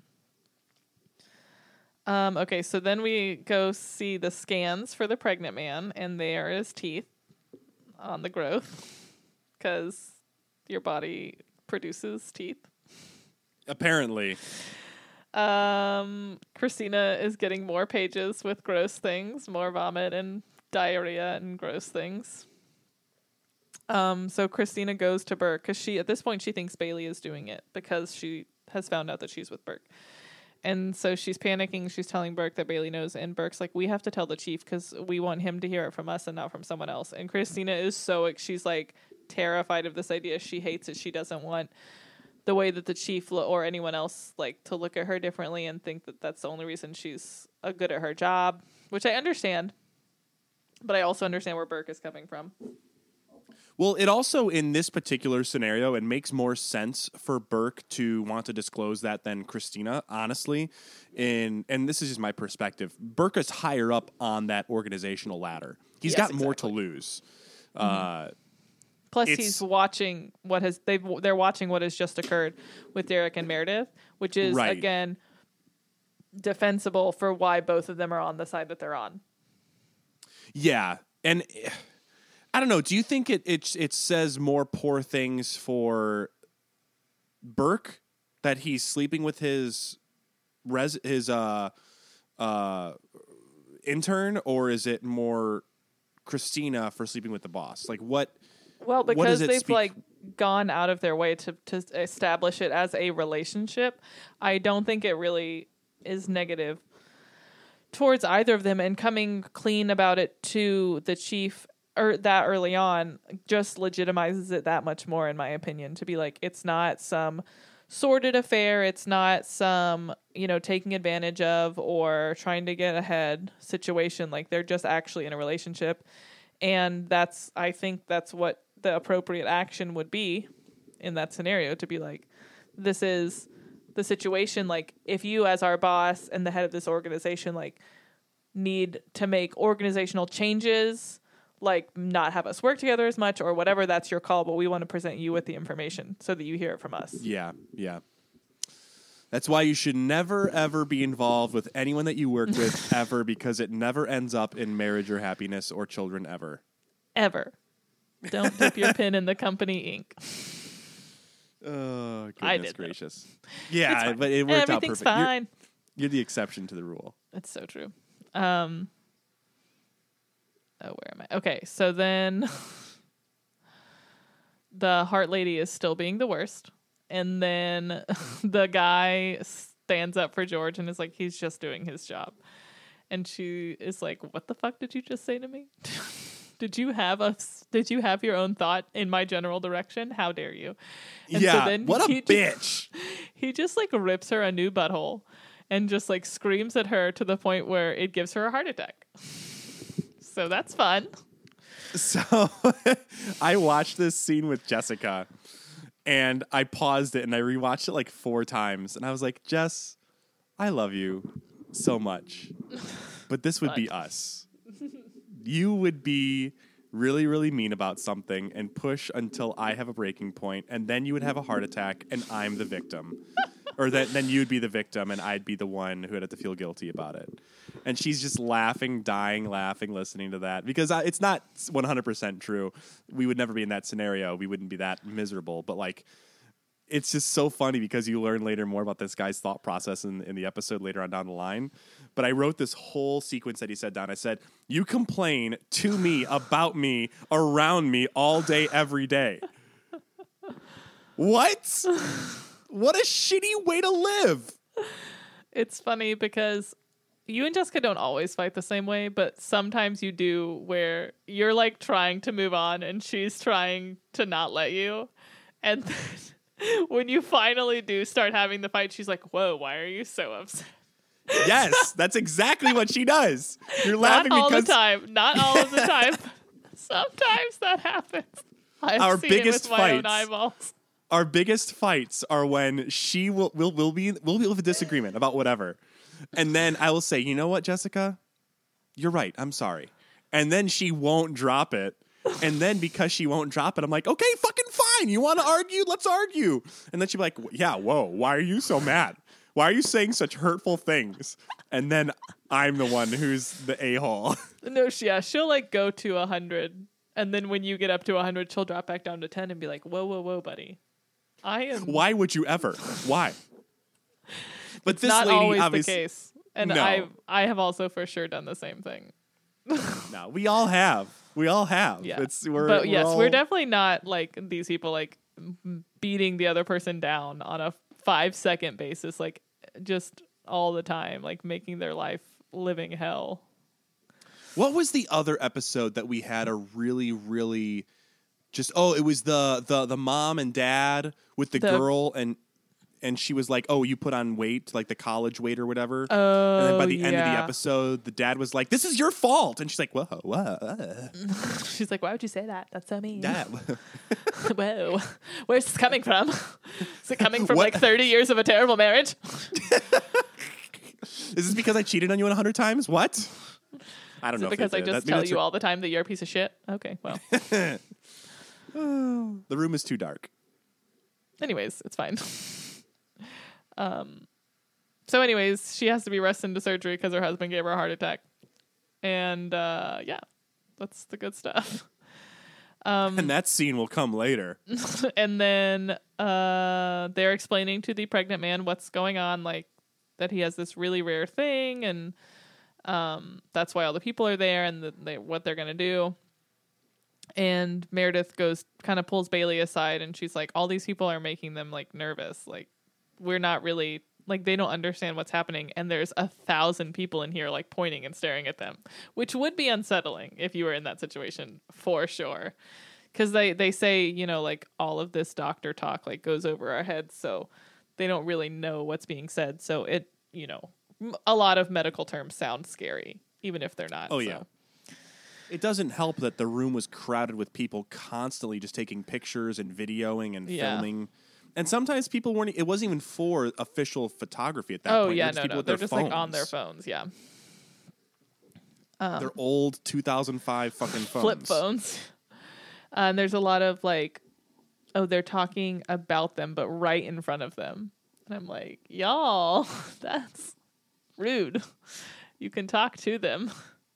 Okay, so then we go see the scans for the pregnant man, and there is teeth on the growth because your body produces teeth. Apparently. Christina is getting more pages with gross things, more vomit and diarrhea and gross things. So Christina goes to Burke because at this point she thinks Bailey is doing it because she has found out that she's with Burke. And so she's panicking. She's telling Burke that Bailey knows. And Burke's like, we have to tell the chief because we want him to hear it from us and not from someone else. And Christina is she's like terrified of this idea. She hates it. She doesn't want the way that the chief or anyone else like to look at her differently and think that that's the only reason she's good at her job, which I understand. But I also understand where Burke is coming from. Well, it also, in this particular scenario, it makes more sense for Burke to want to disclose that than Christina, honestly. And this is just my perspective. Burke is higher up on that organizational ladder. He's got more to lose. Mm-hmm. Plus, he's watching they're watching what has just occurred with Derek and Meredith, which is, again, defensible for why both of them are on the side that they're on. Yeah, and I don't know. Do you think it says more poor things for Burke that he's sleeping with his intern, or is it more Christina for sleeping with the boss? Like what? Well, because they've gone out of their way to establish it as a relationship, I don't think it really is negative towards either of them, and coming clean about it to the chief or that early on just legitimizes it that much more, in my opinion, to be like, it's not some sordid affair. It's not some, taking advantage of or trying to get ahead situation. Like, they're just actually in a relationship. And I think that's what the appropriate action would be in that scenario, to be like, this is the situation. Like, if you as our boss and the head of this organization, like, need to make organizational changes, like not have us work together as much or whatever, that's your call. But we want to present you with the information so that you hear it from us. Yeah. That's why you should never, ever be involved with anyone that you work with ever, because it never ends up in marriage or happiness or children ever. Ever. Don't dip your pin in the company ink. Oh, goodness gracious. Though. Yeah, but it worked out perfect. Fine. You're the exception to the rule. That's so true. Where am I? Okay, so then the Heart Lady is still being the worst. And then the guy stands up for George and is like, he's just doing his job. And she is like, what the fuck did you just say to me? Did you have your own thought in my general direction? How dare you? And yeah, so then what a bitch. He just like rips her a new butthole and just like screams at her to the point where it gives her a heart attack. So that's fun. So I watched this scene with Jessica and I paused it and I rewatched it like 4 times. And I was like, Jess, I love you so much, but this would be us. You would be really, really mean about something and push until I have a breaking point, and then you would have a heart attack and I'm the victim. Or then you'd be the victim and I'd be the one who would have to feel guilty about it. And she's just laughing, dying laughing, listening to that. Because it's not 100% true. We would never be in that scenario. We wouldn't be that miserable. But like, it's just so funny because you learn later more about this guy's thought process in the episode later on down the line. But I wrote this whole sequence that he said down. I said, you complain to me, about me, around me all day, every day. What? What a shitty way to live. It's funny because you and Jessica don't always fight the same way, but sometimes you do, where you're like trying to move on and she's trying to not let you. And then when you finally do start having the fight, she's like, whoa, why are you so upset? Yes, that's exactly what she does. You're laughing not all because the time. Not all of the time. Sometimes that happens. I've seen it with my own eyeballs. Our biggest fights are when she we'll be with a disagreement about whatever. And then I will say, you know what, Jessica? You're right. I'm sorry. And then she won't drop it. And then because she won't drop it, I'm like, okay, fucking fine. You want to argue? Let's argue. And then she'll be like, yeah, whoa, why are you so mad? Why are you saying such hurtful things? And then I'm the one who's the a-hole. No, she'll like go to 100. And then when you get up to 100, she'll drop back down to 10 and be like, whoa, whoa, whoa, buddy. Why would you ever? Why? But it's this not lady always obviously, the case. And no. I have also for sure done the same thing. No, we all have. Yeah. We're we're definitely not like these people like beating the other person down on a 5-second basis, like just all the time, like making their life living hell. What was the other episode that we had a really, really just? Oh, it was the mom and dad with the girl, and she was like, "Oh, you put on weight, like the college weight or whatever." Oh, and then by the end of the episode, the dad was like, "This is your fault," and she's like, "Whoa." She's like, "Why would you say that? That's so mean." Dad. Whoa, where's this coming from? Is it coming from like 30 years of a terrible marriage? Is this because I cheated on you 100 times? What? I don't know. Because I just tell you all the time that you're a piece of shit. Okay, well. The room is too dark. Anyways, it's fine. So anyways, she has to be rushed into surgery because her husband gave her a heart attack. And yeah, that's the good stuff. And that scene will come later. And then they're explaining to the pregnant man what's going on, like that he has this really rare thing, and that's why all the people are there, and what they're gonna do. And Meredith kind of pulls Bailey aside, and she's like, all these people are making them like nervous. Like, we're not really, like, they don't understand what's happening. And there's 1,000 people in here like pointing and staring at them, which would be unsettling if you were in that situation for sure. Cause they say, you know, like all of this doctor talk like goes over our heads. So they don't really know what's being said. So it, you know, a lot of medical terms sound scary, even if they're not. Oh, yeah. It doesn't help that the room was crowded with people constantly just taking pictures and videoing and filming. And sometimes people weren't, it wasn't even for official photography at that point. Oh, yeah, no. They're just like on their phones, yeah. They're old 2005 fucking phones. Flip phones. And there's a lot of like, oh, they're talking about them, but right in front of them. And I'm like, y'all, that's rude. You can talk to them.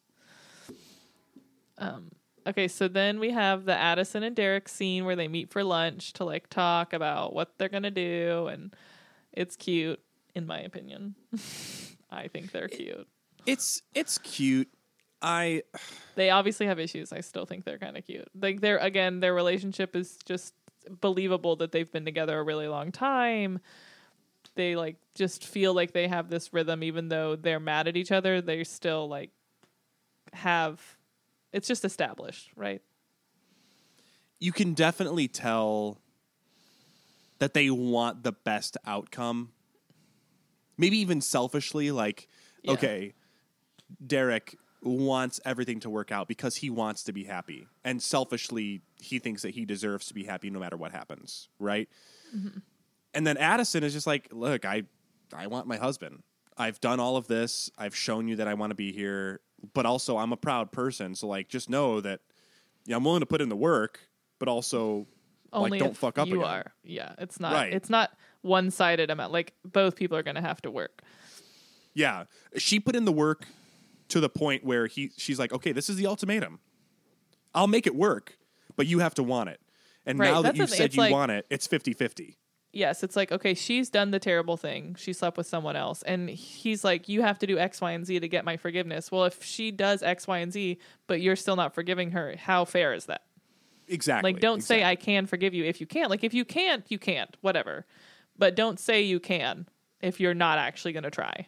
Okay, so then we have the Addison and Derek scene where they meet for lunch to like talk about what they're gonna do, and it's cute, in my opinion. I think they're cute. It's cute. They obviously have issues. I still think they're kind of cute. Like their relationship is just believable that they've been together a really long time. They like just feel like they have this rhythm, even though they're mad at each other. They still like have. It's just established, right? You can definitely tell that they want the best outcome. Maybe even selfishly, like, okay, Derek wants everything to work out because he wants to be happy. And selfishly, he thinks that he deserves to be happy no matter what happens, right? Mm-hmm. And then Addison is just like, look, I want my husband. I've done all of this. I've shown you that I want to be here. But also, I'm a proud person, so like, just know that I'm willing to put in the work, but also only like, don't fuck up. You again. are, yeah. It's not. Right. It's not one-sided amount. Like both people are going to have to work. Yeah, she put in the work to the point where she's like, okay, this is the ultimatum. I'll make it work, but you have to want it. And now that you've said you want it, it's 50-50. yes, it's like, okay, she's done the terrible thing. She slept with someone else. And he's like, you have to do X, Y, and Z to get my forgiveness. Well, if she does X, Y, and Z, but you're still not forgiving her, how fair is that? Exactly. Like, don't say I can forgive you if you can't. Like, if you can't, you can't. Whatever. But don't say you can if you're not actually going to try.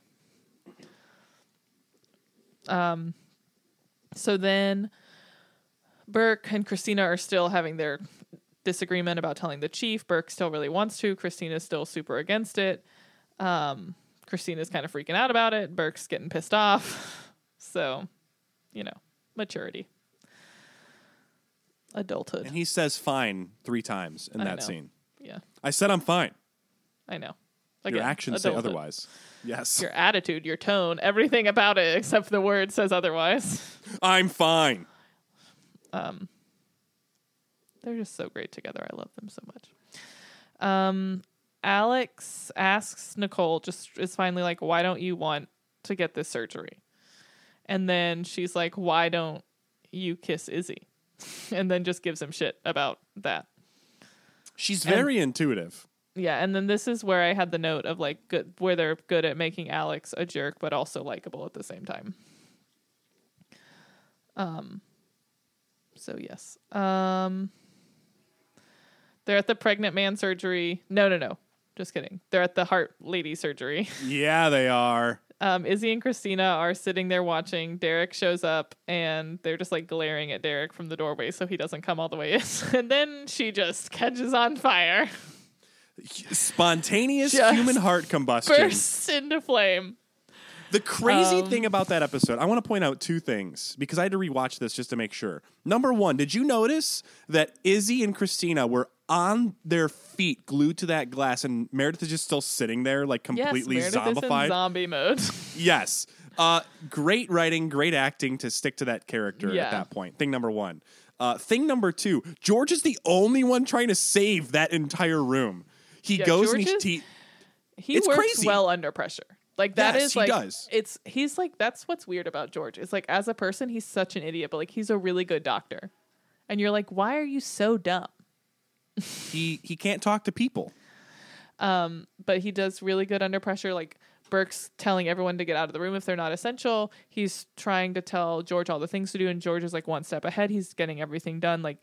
So then Burke and Christina are still having their disagreement about telling the chief. Burke still really wants to. Christina's still super against it. Christina's kind of freaking out about it. Burke's getting pissed off. So, maturity. Adulthood. And he says fine 3 times in that know. scene. Yeah. I said I'm fine. I know. Your actions say adulthood. otherwise. Yes. Your attitude, your tone, everything about it except for the word says otherwise. I'm fine. They're just so great together. I love them so much. Alex asks Nicole, is finally like, why don't you want to get this surgery? And then she's like, why don't you kiss Izzy? And then just gives him shit about that. She's very intuitive. Yeah, and then this is where I had the note of like where they're good at making Alex a jerk, but also likable at the same time. So yes. They're at the pregnant man surgery. No. Just kidding. They're at the heart lady surgery. Yeah, they are. Izzy and Christina are sitting there watching. Derek shows up and they're just like glaring at Derek from the doorway so he doesn't come all the way in. And then she just catches on fire. Spontaneous Just human heart combustion. Bursts into flame. The crazy thing about that episode, I want to point out 2 things because I had to rewatch this just to make sure. Number 1, did you notice that Izzy and Christina were on their feet glued to that glass and Meredith is just still sitting there like completely yes, Meredith zombified? is in zombie mode. Yes. Great writing, great acting to stick to that character at that point. Thing number 1. Thing number 2, George is the only one trying to save that entire room. He goes George and he it's works crazy. well under pressure. Like that Yes, is he like does. he's like that's what's weird about George. It's like as a person he's such an idiot, but like he's a really good doctor. And you're like, why are you so dumb? He can't talk to people. But he does really good under pressure. Like Burke's telling everyone to get out of the room if they're not essential. He's trying to tell George all the things to do, and George is like one step ahead. He's getting everything done. Like,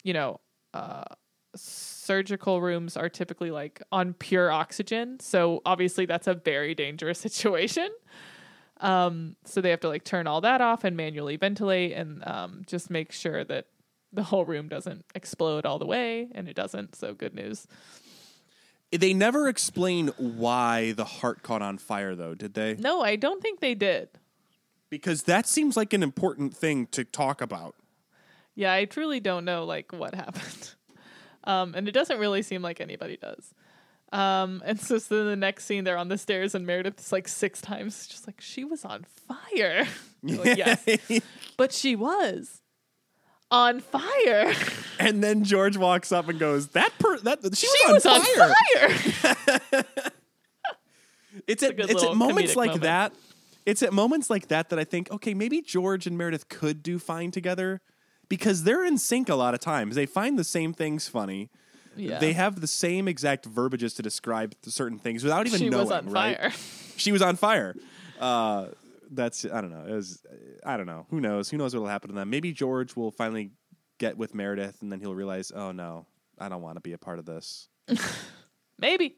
surgical rooms are typically like on pure oxygen. So obviously that's a very dangerous situation. So they have to like turn all that off and manually ventilate and just make sure that the whole room doesn't explode all the way, and it doesn't. So good news. They never explain why the heart caught on fire, though, did they? No, I don't think they did. Because that seems like an important thing to talk about. Yeah, I truly don't know like what happened. And it doesn't really seem like anybody does. And so then the next scene, they're on the stairs and Meredith's like 6 times just like, she was on fire. Like, yes, but she was on fire. And then George walks up and goes, she was on fire. It's at moments like moment. that. It's at moments like that I think, okay, maybe George and Meredith could do fine together because they're in sync a lot of times. They find the same things funny. Yeah. They have the same exact verbiages to describe certain things without even knowing. She was on fire. She was on fire. That's, I don't know. I don't know. Who knows? Who knows what'll happen to them? Maybe George will finally get with Meredith and then he'll realize, oh no, I don't want to be a part of this. Maybe.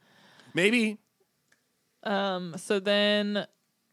So then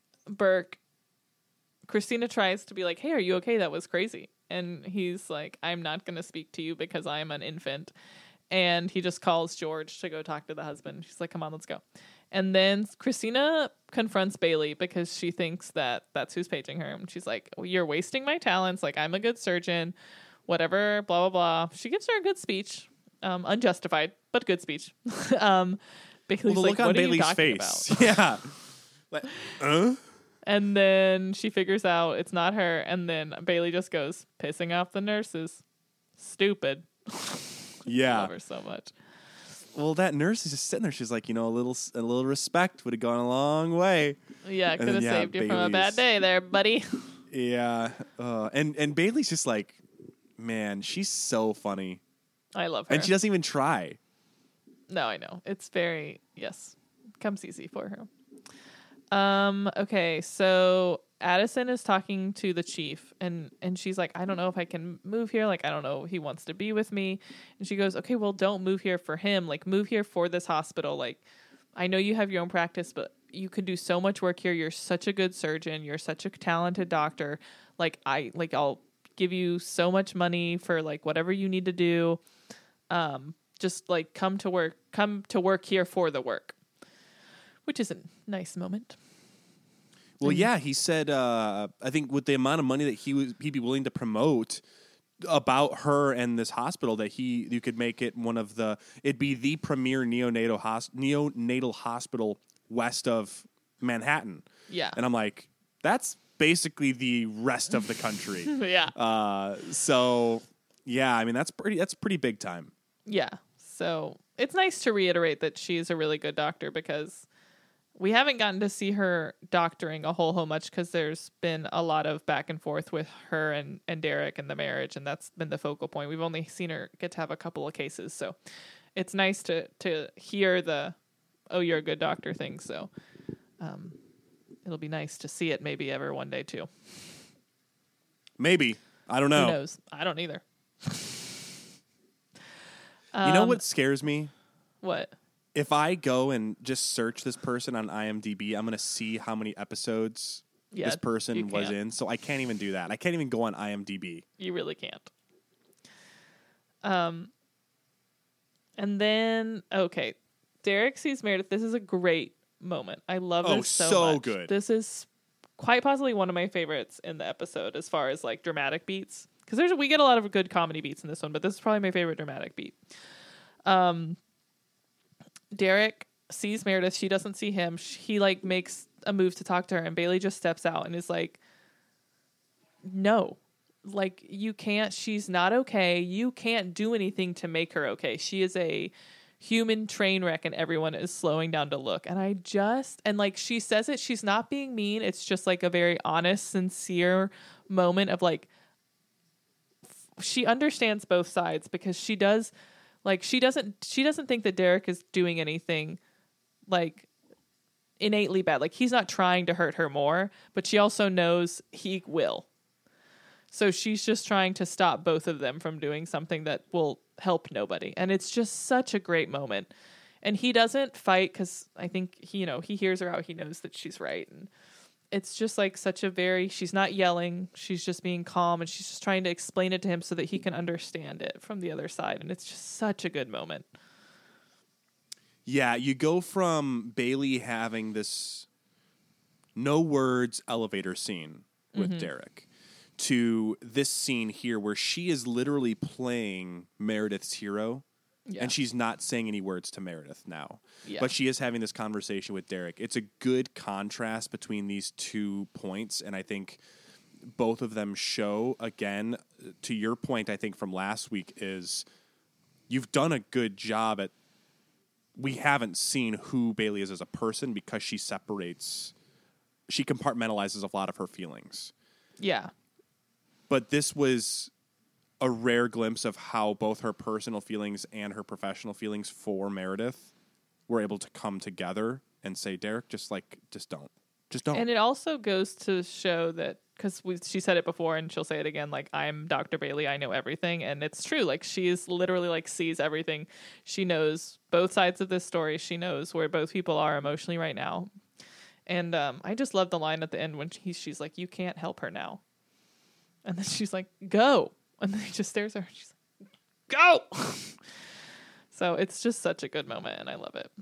Christina tries to be like, hey, are you okay? That was crazy. And he's like, I'm not going to speak to you because I'm an infant. And he just calls George to go talk to the husband. She's like, come on, let's go. And then Christina confronts Bailey because she thinks that that's who's paging her. And she's like, well, you're wasting my talents. Like, I'm a good surgeon, whatever, blah, blah, blah. She gives her a good speech. Unjustified, but good speech. Bailey's the look like, on what Bailey's are you talking face. about? Yeah. Like, And then she figures out it's not her. And then Bailey just goes, pissing off the nurses. Stupid. Yeah. I love her so much. Well, that nurse is just sitting there. She's like, a little respect would have gone a long way. Yeah, could have saved you from a bad day there, buddy. Yeah. And Bailey's just like, man, she's so funny. I love her. And she doesn't even try. No, I know. It's very, yes, comes easy for her. Okay, so Addison is talking to the chief and she's like, I don't know if I can move here. Like, I don't know if he wants to be with me. And she goes, okay, well, don't move here for him. Like, move here for this hospital. Like, I know you have your own practice, but you could do so much work here. You're such a good surgeon. You're such a talented doctor. I'll give you so much money for like whatever you need to do. Just like come to work here for the work, which is a nice moment. Well, yeah, he said, I think with the amount of money that he'd be willing to promote about her and this hospital, that you could make it it'd be the premier neonatal hospital west of Manhattan. Yeah. And I'm like, that's basically the rest of the country. Yeah. So yeah, I mean, that's pretty big time. Yeah. So it's nice to reiterate that she's a really good doctor because we haven't gotten to see her doctoring a whole much because there's been a lot of back and forth with her and Derek and the marriage, and that's been the focal point. We've only seen her get to have a couple of cases, so it's nice to hear the, oh, you're a good doctor thing. So it'll be nice to see it maybe ever one day too. Maybe. I don't know. Who knows? I don't either. You know what scares me? What? If I go and just search this person on IMDb, I'm going to see how many episodes this person was in. So I can't even do that. I can't even go on IMDb. You really can't. And then, okay, Derek sees Meredith. This is a great moment. I love this so much. Good. This is quite possibly one of my favorites in the episode as far as like dramatic beats. Because we get a lot of good comedy beats in this one, but this is probably my favorite dramatic beat. Derek sees Meredith. She doesn't see him. He like makes a move to talk to her, and Bailey just steps out and is like, no, like you can't, she's not okay. You can't do anything to make her okay. She is a human train wreck and everyone is slowing down to look. And like she says it, she's not being mean. It's just like a very honest, sincere moment of like, she understands both sides because she doesn't think that Derek is doing anything like innately bad. Like he's not trying to hurt her more, but she also knows he will. So she's just trying to stop both of them from doing something that will help nobody. And it's just such a great moment. And he doesn't fight because I think he hears her out. He knows that she's right. And it's just like she's not yelling. She's just being calm and she's just trying to explain it to him so that he can understand it from the other side. And it's just such a good moment. Yeah, you go from Bailey having this no words elevator scene with Derek to this scene here where she is literally playing Meredith's hero. Yeah. And she's not saying any words to Meredith now. Yeah. But she is having this conversation with Derek. It's a good contrast between these 2 points. And I think both of them show, again, to your point, I think from last week, is you've done a good job at, we haven't seen who Bailey is as a person because she compartmentalizes a lot of her feelings. Yeah. But this was a rare glimpse of how both her personal feelings and her professional feelings for Meredith were able to come together and say, Derek, just don't. And it also goes to show that, because she said it before and she'll say it again, like, I'm Dr. Bailey, I know everything. And it's true. Like, she's literally like sees everything. She knows both sides of this story. She knows where both people are emotionally right now. And I just love the line at the end when she's like, you can't help her now. And then she's like, go. And then he just stares at her. She's like, go! So it's just such a good moment, and I love it.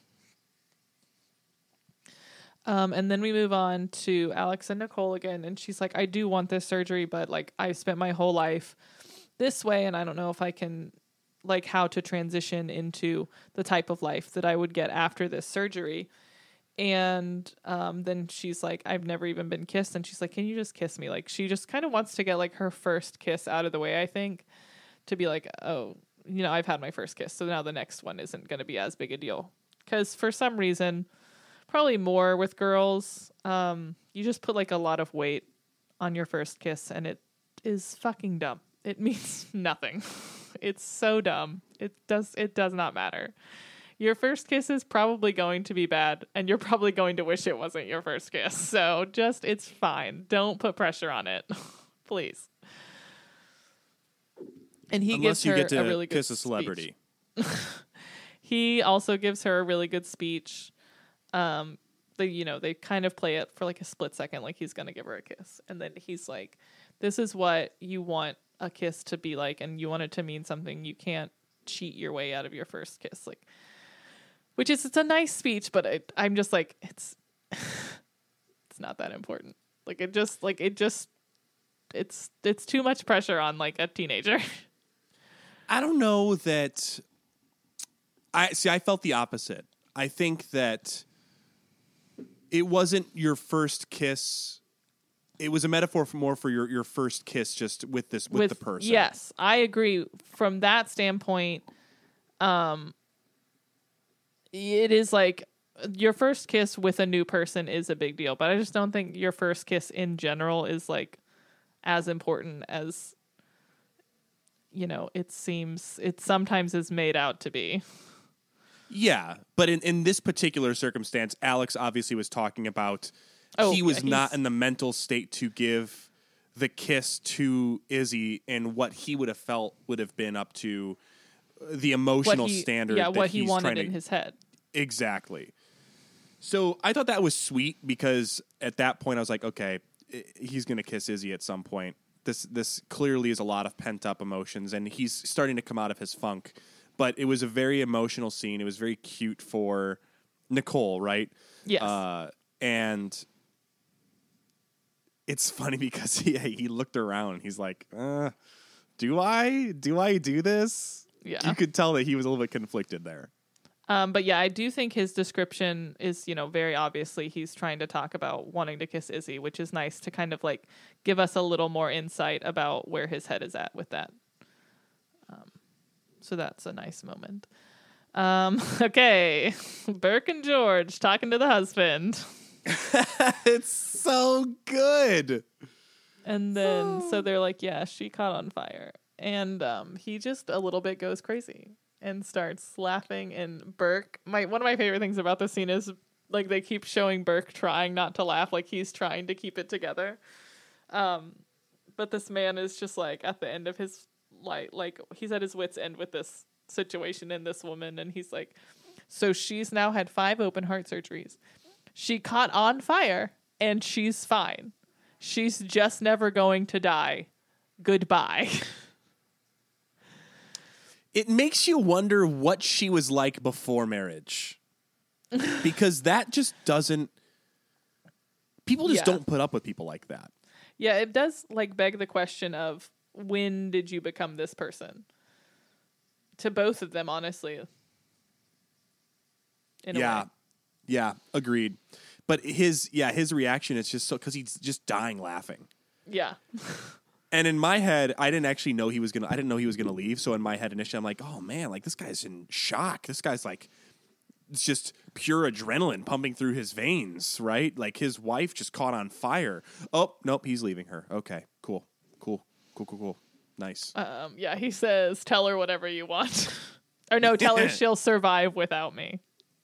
And then we move on to Alex and Nicole again, and she's like, I do want this surgery, but like I spent my whole life this way, and I don't know if I can, like, how to transition into the type of life that I would get after this surgery. And then she's like, I've never even been kissed. And she's like, can you just kiss me? Like, she just kind of wants to get like her first kiss out of the way, I think, to be like, oh, I've had my first kiss. So now the next one isn't going to be as big a deal. Because for some reason, probably more with girls, you just put like a lot of weight on your first kiss. And it is fucking dumb. It means nothing. It's so dumb. It does not matter. your first kiss is probably going to be bad, and you're probably going to wish it wasn't your first kiss. So just, it's fine. Don't put pressure on it, please. And he Unless gives you her get to a really good kiss a celebrity. He also gives her a really good speech. They kind of play it for like a split second, like he's going to give her a kiss. And then he's like, this is what you want a kiss to be like, and you want it to mean something. You can't cheat your way out of your first kiss. Like, it's a nice speech, but I'm just like, it's not that important. It's too much pressure on like a teenager. I don't know that. I felt the opposite. I think that it wasn't your first kiss. It was a metaphor for your first kiss, just with the person. Yes, I agree. From that standpoint, it is like your first kiss with a new person is a big deal, but I just don't think your first kiss in general is like as important as, it sometimes is made out to be. Yeah, but in this particular circumstance, Alex obviously was talking about he was not in the mental state to give the kiss to Izzy, and what he would have felt would have been up to the emotional standard. Yeah, what he wanted in his head. Exactly. So I thought that was sweet, because at that point I was like, okay, he's going to kiss Izzy at some point. This clearly is a lot of pent up emotions, and he's starting to come out of his funk. But it was a very emotional scene. It was very cute for Nicole, right? Yes. And it's funny because he looked around and he's like, do I do this? Yeah. You could tell that he was a little bit conflicted there. But yeah, I do think his description is, very obviously he's trying to talk about wanting to kiss Izzy, which is nice to kind of like give us a little more insight about where his head is at with that. So that's a nice moment. Okay. Burke and George talking to the husband. It's so good. And then, so they're like, yeah, she caught on fire. And he just a little bit goes crazy and starts laughing. And Burke, one of my favorite things about the scene is like they keep showing Burke trying not to laugh, like he's trying to keep it together. But this man is just like at the end of his like he's at his wit's end with this situation and this woman, and he's like, so she's now had 5 open heart surgeries. She caught on fire and she's fine. She's just never going to die. Goodbye. It makes you wonder what she was like before marriage. Because that just doesn't... People just don't put up with people like that. Yeah, it does like beg the question of, when did you become this person? To both of them, honestly. In a way. Yeah, agreed. But his reaction is just so, because he's just dying laughing. Yeah. And in my head, I didn't know he was gonna leave. So in my head initially, I'm like, oh man, like this guy's in shock. This guy's like, it's just pure adrenaline pumping through his veins, right? Like his wife just caught on fire. Oh, nope, he's leaving her. Okay, cool. Nice. Yeah, he says, tell her whatever you want. Or no, tell her she'll survive without me.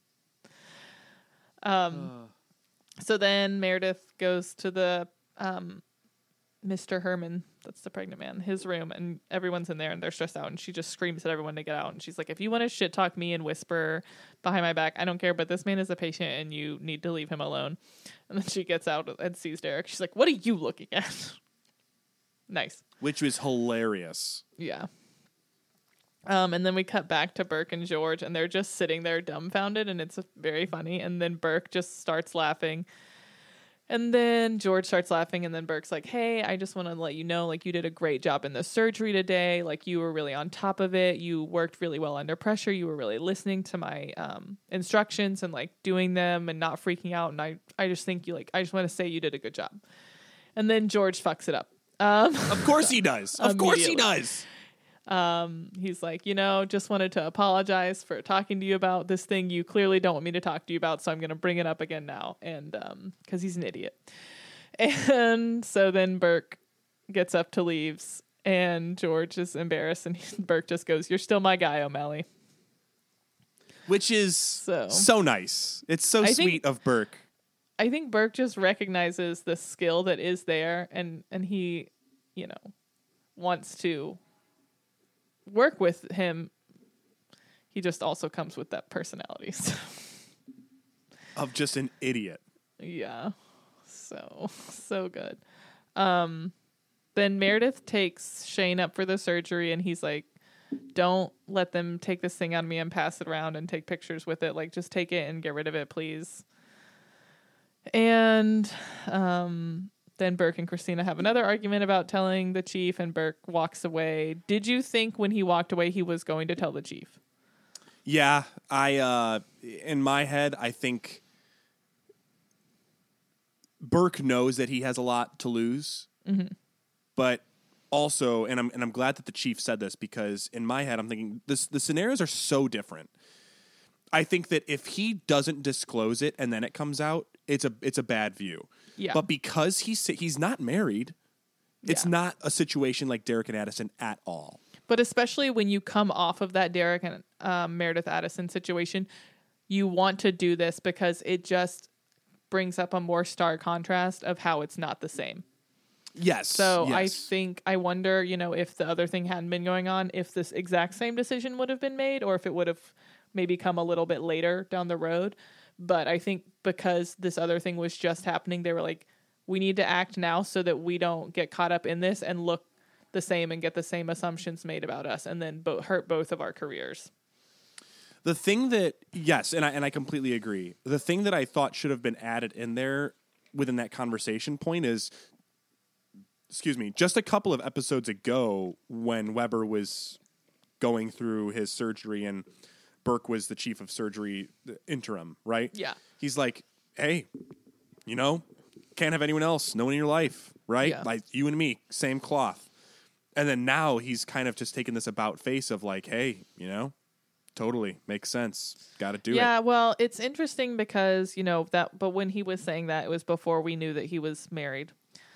So then Meredith goes to the Mr. Herman, that's the pregnant man, his room, and everyone's in there and they're stressed out, and she just screams at everyone to get out. And she's like, if you want to shit talk me and whisper behind my back, I don't care, but this man is a patient and you need to leave him alone. And then she gets out and sees Derek. She's like, what are you looking at? Nice. Which was hilarious. Yeah. And then we cut back to Burke and George, and they're just sitting there dumbfounded, and it's very funny. And then Burke just starts laughing. And then George starts laughing, and then Burke's like, hey, I just want to let you know, like, you did a great job in the surgery today. Like, you were really on top of it. You worked really well under pressure. You were really listening to my instructions and, like, doing them and not freaking out. And I just think I just want to say you did a good job. And then George fucks it up. Of course he does. Of course he does. He's like, just wanted to apologize for talking to you about this thing you clearly don't want me to talk to you about, so I'm going to bring it up again now. And because he's an idiot. And so then Burke gets up to leaves, and George is embarrassed, and Burke just goes, you're still my guy, O'Malley. which is so nice. It's so sweet of Burke. I think Burke just recognizes the skill that is there, and he, wants to work with him. He just also comes with that personality. Of just an idiot. Yeah. So good. Then Meredith takes Shane up for the surgery, and he's like, don't let them take this thing on me and pass it around and take pictures with it. Like, just take it and get rid of it, please. And then Burke and Christina have another argument about telling the chief, and Burke walks away. Did you think when he walked away he was going to tell the chief? Yeah, in my head, I think Burke knows that he has a lot to lose, but also, and I'm glad that the chief said this, because in my head, I'm thinking the scenarios are so different. I think that if he doesn't disclose it and then it comes out, it's a bad view. Yeah. But because he's not married, it's not a situation like Derek and Addison at all. But especially when you come off of that Derek and Meredith Addison situation, you want to do this because it just brings up a more stark contrast of how it's not the same. Yes. So yes. I wonder, if the other thing hadn't been going on, if this exact same decision would have been made, or if it would have maybe come a little bit later down the road. But I think because this other thing was just happening, they were like, we need to act now so that we don't get caught up in this and look the same and get the same assumptions made about us and then hurt both of our careers. The thing that, yes, and I completely agree. The thing that I thought should have been added in there within that conversation point is, just a couple of episodes ago when Weber was going through his surgery and Burke was the chief of surgery interim, right? Yeah. He's like, hey, can't have anyone else, no one in your life, right? Yeah. Like you and me, same cloth. And then now he's kind of just taking this about face of like, hey, totally makes sense. Got to do it. Yeah, well, it's interesting because, but when he was saying that, it was before we knew that he was married.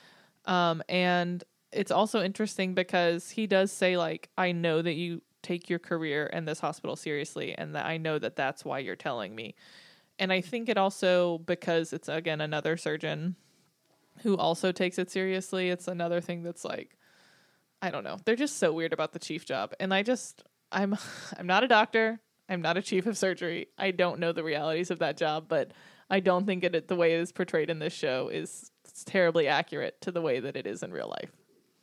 And it's also interesting because he does say, like, I know that you take your career and this hospital seriously, and that I know that that's why you're telling me. And I think it also, because it's, again, another surgeon who also takes it seriously, it's another thing that's like, I don't know. They're just so weird about the chief job. And I'm not a doctor. I'm not a chief of surgery. I don't know the realities of that job, but I don't think the way it is portrayed in this show is terribly accurate to the way that it is in real life.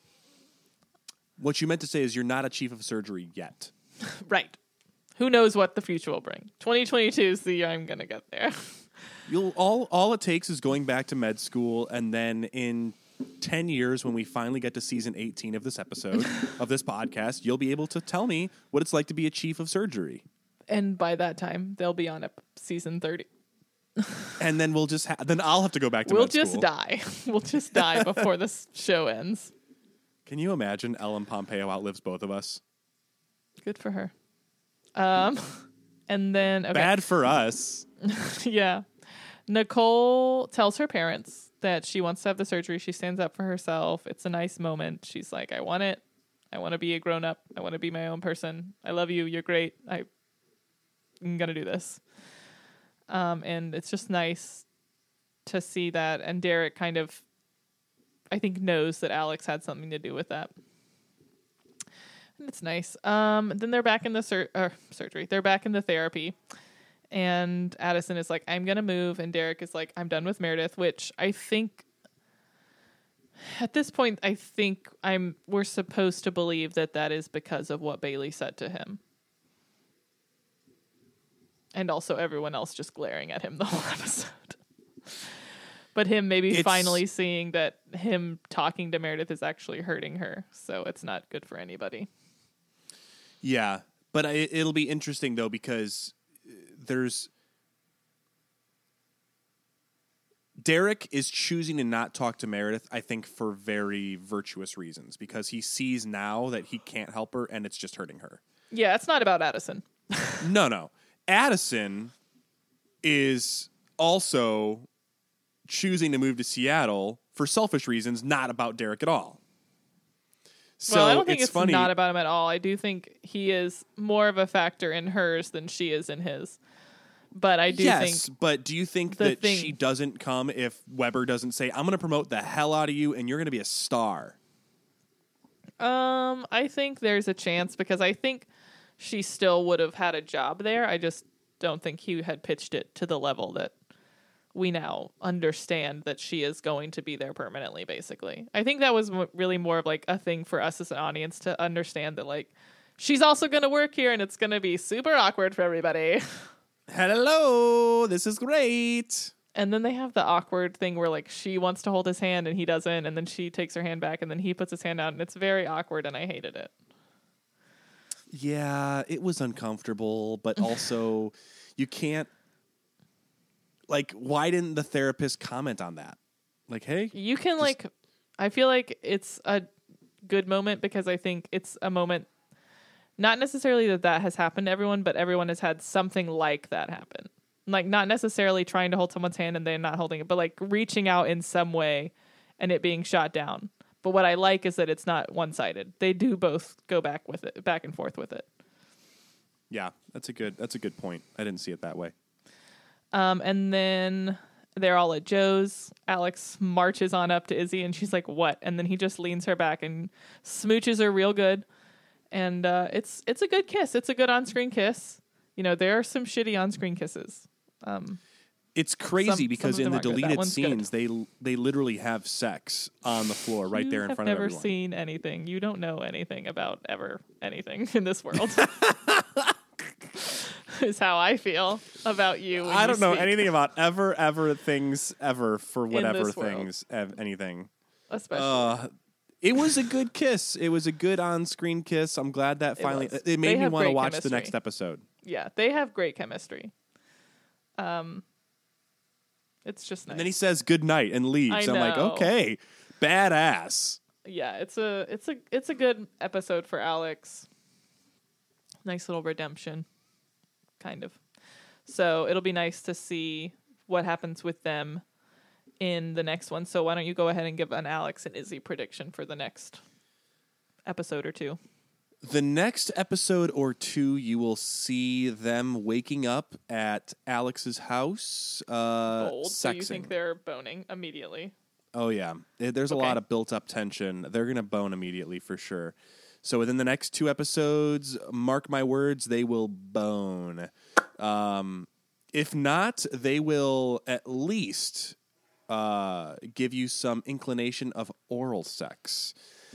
What you meant to say is you're not a chief of surgery yet. Right. Who knows what the future will bring? 2022 is the year I'm going to get there. All it takes is going back to med school, and then in 10 years, when we finally get to season 18 of this episode of this podcast, you'll be able to tell me what it's like to be a chief of surgery. And by that time, they'll be on season 30. And then then I'll have to go back to med school. We'll just die before this show ends. Can you imagine Ellen Pompeo outlives both of us? Good for her. And then okay. Bad for us. Yeah. Nicole tells her parents that she wants to have the surgery. She stands up for herself. It's a nice moment. She's like, I want it. I want to be a grown up. I want to be my own person. I love you. You're great. I'm going to do this. And it's just nice to see that. And Derek kind of, I think, knows that Alex had something to do with that. And it's nice. Then they're back in the surgery. They're back in the therapy. And Addison is like, I'm going to move. And Derek is like, I'm done with Meredith, which I think at this point, we're supposed to believe that is because of what Bailey said to him. And also everyone else just glaring at him the whole episode. But him maybe finally seeing that him talking to Meredith is actually hurting her. So it's not good for anybody. Yeah. But it'll be interesting, though, because Derek is choosing to not talk to Meredith, I think, for very virtuous reasons, because he sees now that he can't help her and it's just hurting her. Yeah, it's not about Addison. No. Addison is also choosing to move to Seattle for selfish reasons, not about Derek at all. So well, I don't think it's it's funny. not about him at all. I do think he is more of a factor in hers than she is in his. But I do think... but do you think that she doesn't come if Weber doesn't say, I'm going to promote the hell out of you and you're going to be a star? I think there's a chance because I think she still would have had a job there. I just don't think he had pitched it to the level that we now understand that she is going to be there permanently, basically. I think that was really more of like a thing for us as an audience to understand that like she's also going to work here and it's going to be super awkward for everybody. Hello, this is great. And then they have the awkward thing where like she wants to hold his hand and he doesn't, and then she takes her hand back and then he puts his hand out, and it's very awkward and I hated it. Yeah, it was uncomfortable, but also you can't, like, why didn't the therapist comment on that? Like, hey, you can like, I feel like it's a good moment because I think it's a moment, not necessarily that has happened to everyone, but everyone has had something like that happen. Like, not necessarily trying to hold someone's hand and they're not holding it, but like reaching out in some way and it being shot down. But what I like is that it's not one-sided. They do both go back and forth with it. Yeah, that's a good point. I didn't see it that way. And then they're all at Joe's. Alex marches on up to Izzy and she's like, what? And then he just leans her back and smooches her real good. And it's a good kiss. It's a good on-screen kiss. You know, there are some shitty on-screen kisses. It's crazy because in the deleted scenes, good. they literally have sex on the floor right there in front of everyone. You've never seen anything. You don't know anything about ever anything in this world. Is how I feel about you. I don't know anything about ever things ever for whatever things, anything. Especially. It was a good kiss. It was a good on-screen kiss. I'm glad that finally... It made me want to watch the next episode. Yeah, they have great chemistry. It's just nice. And then he says good night and leaves. I'm like, okay, badass. Yeah, it's a good episode for Alex. Nice little redemption, kind of. So it'll be nice to see what happens with them in the next one. So why don't you go ahead and give an Alex and Izzy prediction for the next episode or two? The next episode or two, you will see them waking up at Alex's house. Bold. Sexing. So you think they're boning immediately? Oh, yeah. There's a lot of built-up tension. They're going to bone immediately for sure. So within the next two episodes, mark my words, they will bone. If not, they will at least give you some inclination of oral sex.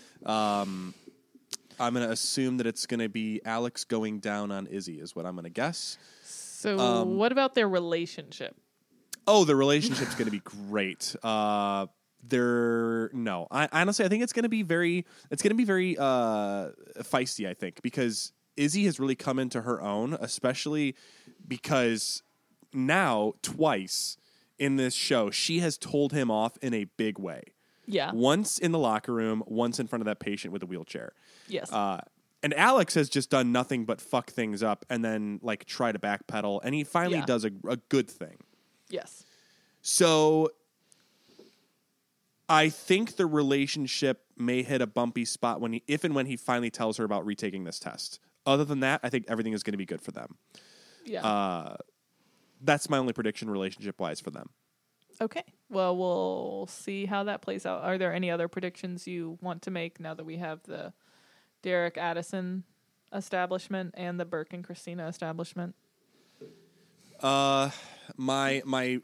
I'm going to assume that it's going to be Alex going down on Izzy is what I'm going to guess. So what about their relationship? Oh, the relationship's going to be great. I honestly, I think it's going to be very feisty, I think, because Izzy has really come into her own, especially because now twice in this show, she has told him off in a big way. Yeah. Once in the locker room, once in front of that patient with a wheelchair. Yes. And Alex has just done nothing but fuck things up and then like try to backpedal, and he finally does a good thing. Yes. So I think the relationship may hit a bumpy spot if and when he finally tells her about retaking this test. Other than that, I think everything is going to be good for them. Yeah. That's my only prediction relationship-wise for them. Okay. Well, we'll see how that plays out. Are there any other predictions you want to make now that we have the Derek Addison establishment and the Burke and Christina establishment? My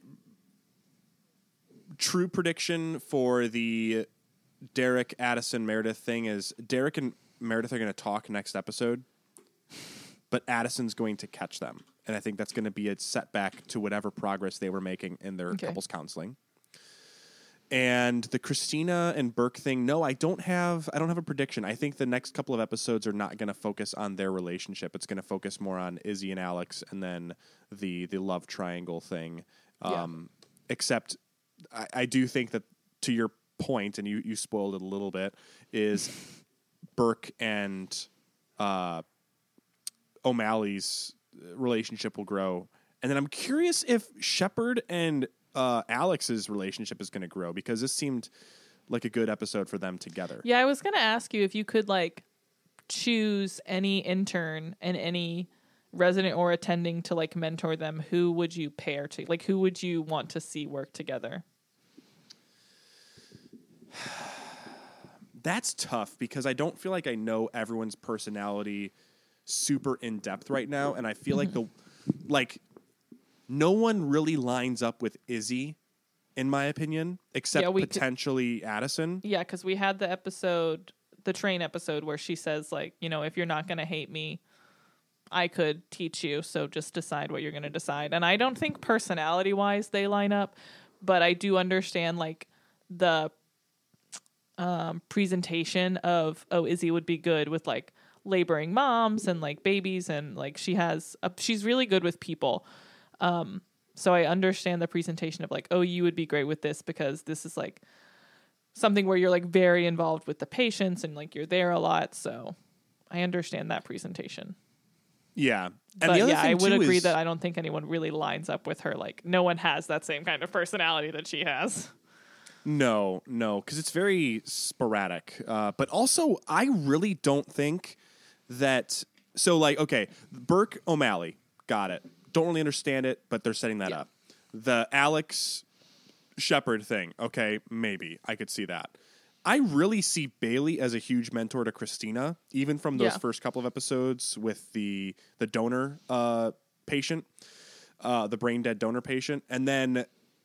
true prediction for the Derek Addison Meredith thing is Derek and Meredith are going to talk next episode, but Addison's going to catch them. And I think that's going to be a setback to whatever progress they were making in their couples counseling. And the Christina and Burke thing, no, I don't have a prediction. I think the next couple of episodes are not going to focus on their relationship. It's going to focus more on Izzy and Alex, and then the love triangle thing. Except I do think that, to your point, and you spoiled it a little bit, is Burke and O'Malley's relationship will grow. And then I'm curious if Shepard and Alex's relationship is going to grow, because this seemed like a good episode for them together. Yeah, I was going to ask you if you could like choose any intern and any resident or attending to like mentor them, who would you pair to? Like, who would you want to see work together? That's tough because I don't feel like I know everyone's personality super in depth right now, and I feel like no one really lines up with Izzy, in my opinion, except potentially Addison. Yeah, because we had the train episode where she says like, you know, if you're not going to hate me, I could teach you, so just decide what you're going to decide. And I don't think personality wise they line up, but I do understand like the presentation of, oh, Izzy would be good with like laboring moms and like babies, and like she's really good with people. So I understand the presentation of like, oh, you would be great with this because this is like something where you're like very involved with the patients and like you're there a lot. So I understand that presentation. Yeah. And but the other yeah, thing I would too agree is, that I don't think anyone really lines up with her. Like no one has that same kind of personality that she has. No, because it's very sporadic. But also, I really don't think that... So, like, okay, Burke O'Malley, got it. Don't really understand it, but they're setting that up. The Alex Shepard thing, okay, maybe. I could see that. I really see Bailey as a huge mentor to Christina, even from those first couple of episodes with the donor patient, the brain-dead donor patient. And then...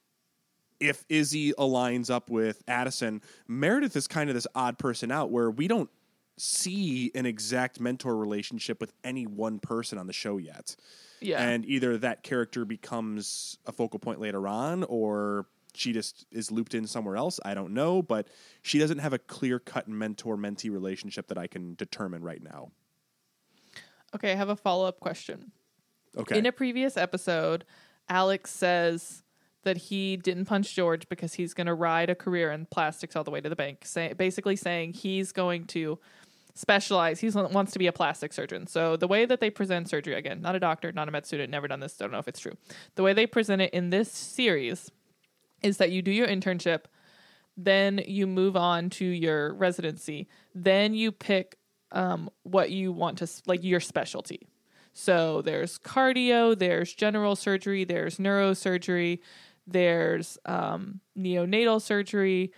if Izzy aligns up with Addison, Meredith is kind of this odd person out where we don't see an exact mentor relationship with any one person on the show yet. Yeah. And either that character becomes a focal point later on or she just is looped in somewhere else. I don't know, but she doesn't have a clear-cut mentor-mentee relationship that I can determine right now. Okay, I have a follow-up question. Okay. In a previous episode, Alex says that he didn't punch George because he's going to ride a career in plastics all the way to the bank. Basically saying he's going to specialize. He wants to be a plastic surgeon. So the way that they present surgery, again, not a doctor, not a med student, never done this, don't know if it's true. The way they present it in this series is that you do your internship, then you move on to your residency, then you pick what you want to, like your specialty. So there's cardio, there's general surgery, there's neurosurgery, there's neonatal surgery,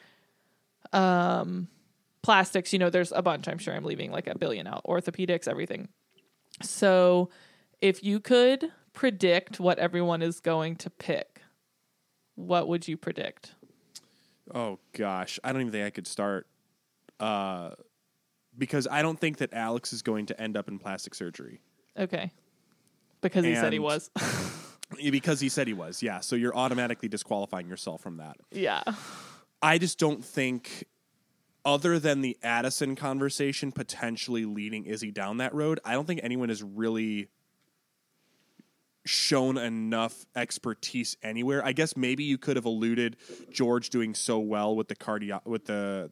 plastics, you know, there's a bunch. I'm sure I'm leaving like a billion out. Orthopedics, everything. So if you could predict what everyone is going to pick, what would you predict? Oh, gosh. I don't even think I could start. Because I don't think that Alex is going to end up in plastic surgery. Okay. Because he said he was. Because he said he was, yeah. So you're automatically disqualifying yourself from that. Yeah. I just don't think, other than the Addison conversation potentially leading Izzy down that road, I don't think anyone has really shown enough expertise anywhere. I guess maybe you could have alluded George doing so well with the cardiovascular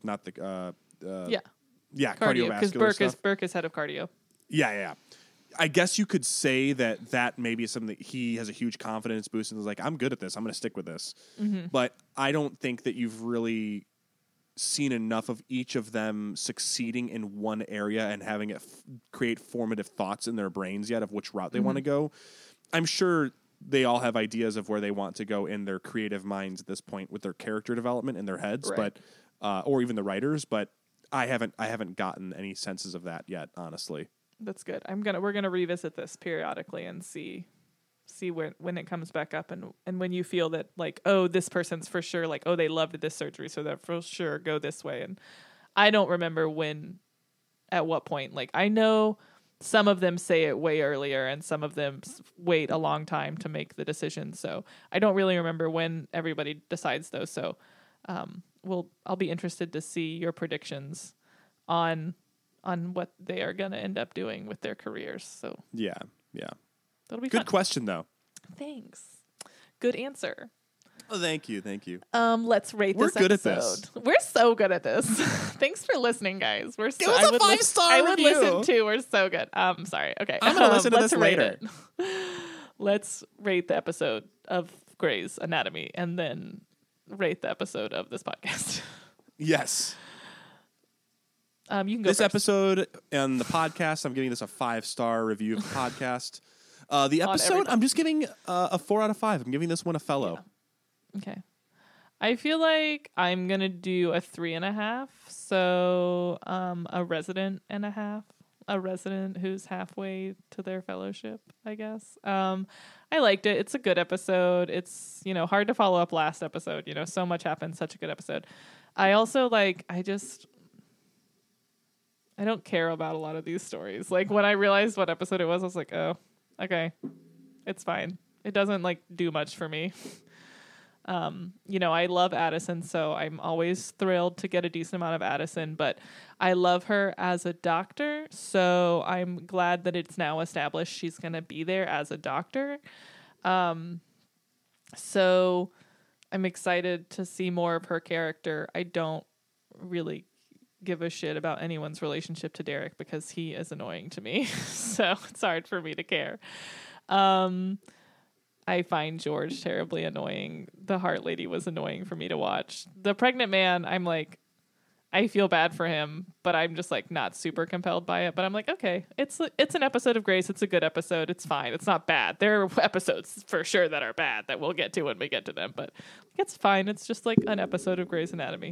because stuff. Burke is head of cardio. Yeah. I guess you could say that maybe is something that he has a huge confidence boost and is like, I'm good at this. I'm going to stick with this. Mm-hmm. But I don't think that you've really seen enough of each of them succeeding in one area and having it create formative thoughts in their brains yet of which route they want to go. I'm sure they all have ideas of where they want to go in their creative minds at this point with their character development in their heads, right. but or even the writers. But I haven't gotten any senses of that yet, honestly. That's good. We're gonna revisit this periodically and see when it comes back up and when you feel that like, oh, this person's for sure like, oh, they loved this surgery, so they're for sure go this way. And I don't remember at what point. Like I know some of them say it way earlier and some of them wait a long time to make the decision. So I don't really remember when everybody decides those. So I'll be interested to see your predictions on what they are going to end up doing with their careers. So yeah. That'll be good fun. Question though. Thanks. Good answer. Oh, thank you. Let's rate this episode. We're good at this. We're so good at this. Thanks for listening, guys. Give us a 5-star review. I would listen too. We're so good. Sorry. Okay. I'm going to listen to this later. Let's rate the episode of Grey's Anatomy and then rate the episode of this podcast. Yes. You can go This first. episode and the podcast, I'm giving this a 5-star review of the podcast. The episode, everything. I'm just giving a 4 out of 5. I'm giving this one a fellow. Okay. I feel like I'm gonna do a 3.5. So a resident and a half. A resident who's halfway to their fellowship, I guess. I liked it. It's a good episode. It's, hard to follow up last episode. So much happened. Such a good episode. I also I don't care about a lot of these stories. Like when I realized what episode it was, I was like, oh, okay, it's fine. It doesn't do much for me. I love Addison, so I'm always thrilled to get a decent amount of Addison, but I love her as a doctor, so I'm glad that it's now established she's going to be there as a doctor. So I'm excited to see more of her character. I don't really give a shit about anyone's relationship to Derek because he is annoying to me, so it's hard for me to care. I find George terribly annoying. The Heart Lady was annoying for me to watch. The pregnant man, I feel bad for him, but I'm just not super compelled by it. But I'm like, okay, it's an episode of Grace. It's a good episode. It's fine. It's not bad. There are episodes for sure that are bad that we'll get to when we get to them, but it's fine. It's just an episode of Grey's Anatomy,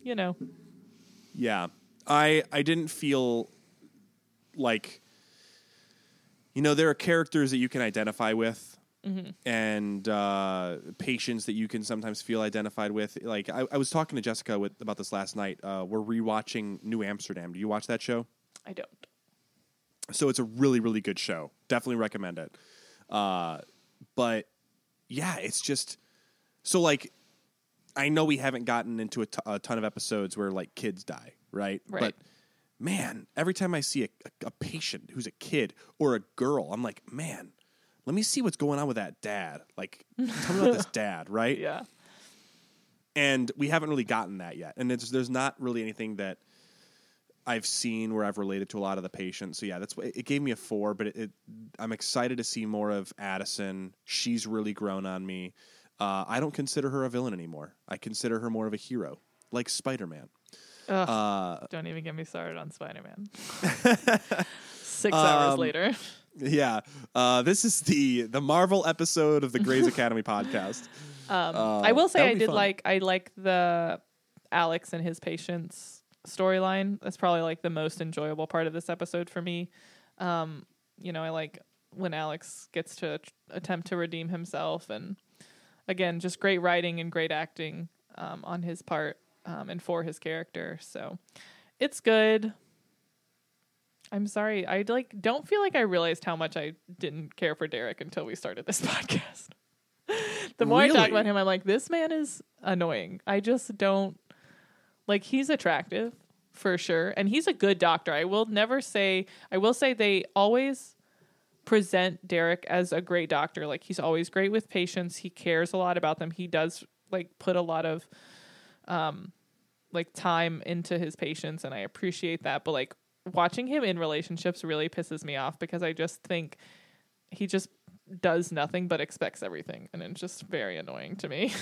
Yeah. I didn't feel like, there are characters that you can identify with. Mm-hmm. And patients that you can sometimes feel identified with. Like I was talking to Jessica about this last night. We're rewatching New Amsterdam. Do you watch that show? I don't. So it's a really, really good show. Definitely recommend it. But yeah, it's just so I know we haven't gotten into a ton of episodes where kids die, right? But man, every time I see a patient who's a kid or a girl, I'm like, man, let me see what's going on with that dad. Tell me about this dad, right? Yeah. And we haven't really gotten that yet. And there's not really anything that I've seen where I've related to a lot of the patients. So yeah, it gave me a 4, but I'm excited to see more of Addison. She's really grown on me. I don't consider her a villain anymore. I consider her more of a hero, like Spider-Man. Don't even get me started on Spider-Man. 6 hours later. Yeah. This is the Marvel episode of the Grey's Academy podcast. I will say I like the Alex and his patients storyline. That's probably the most enjoyable part of this episode for me. I like when Alex gets to attempt to redeem himself, and again, just great writing and great acting on his part and for his character. So it's good. I'm sorry. I don't feel like I realized how much I didn't care for Derek until we started this podcast. The more I talk about him, I'm like, this man is annoying. I just don't he's attractive for sure. And he's a good doctor. I will say they always present Derek as a great doctor. He's always great with patients. He cares a lot about them. He does put a lot of time into his patients, and I appreciate that. But watching him in relationships really pisses me off because I just think he just does nothing but expects everything, and it's just very annoying to me.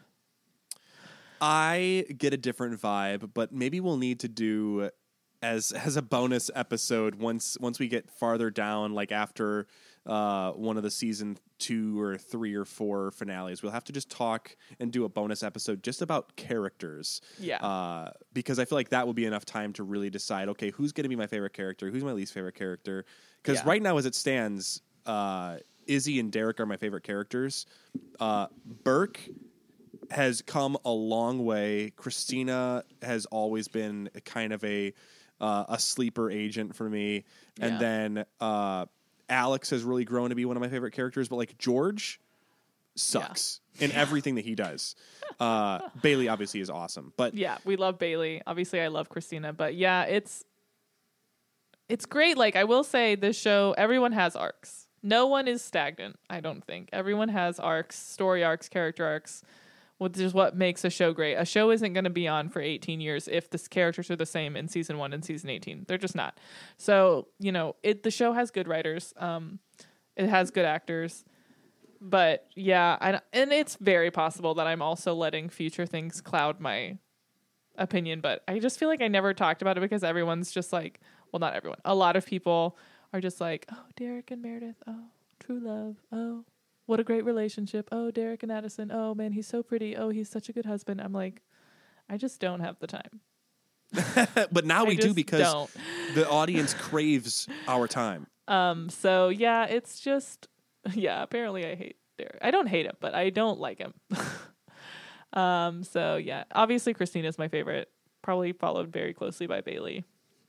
I get a different vibe, but maybe we'll need to do as a bonus episode once we get farther down, after one of the season 2 or 3 or 4 finales. We'll have to just talk and do a bonus episode just about characters. Yeah. Because I feel like that will be enough time to really decide, okay, who's going to be my favorite character? Who's my least favorite character? Because right now, as it stands, Izzy and Derek are my favorite characters. Burke has come a long way. Christina has always been kind of a sleeper agent for me. And then Alex has really grown to be one of my favorite characters, but George sucks in everything that he does. Bailey obviously is awesome, but yeah, we love Bailey. Obviously I love Christina, but yeah, it's great. I will say this show, everyone has arcs. No one is stagnant. I don't think everyone has arcs, story arcs, character arcs, which is what makes a show great. A show isn't going to be on for 18 years if the characters are the same in season 1 and season 18. They're just not. So, the show has good writers. It has good actors. But, yeah, and it's very possible that I'm also letting future things cloud my opinion, but I just feel like I never talked about it because everyone's just like, well, not everyone. A lot of people are just like, oh, Derek and Meredith. Oh, true love. Oh, what a great relationship. Oh, Derek and Addison. Oh, man, he's so pretty. Oh, he's such a good husband. I'm like, I just don't have the time. But now we do because don't. the audience craves our time. So yeah, it's just, yeah, apparently I hate Derek. I don't hate him, but I don't like him. So yeah, obviously Christina's my favorite, probably followed very closely by Bailey.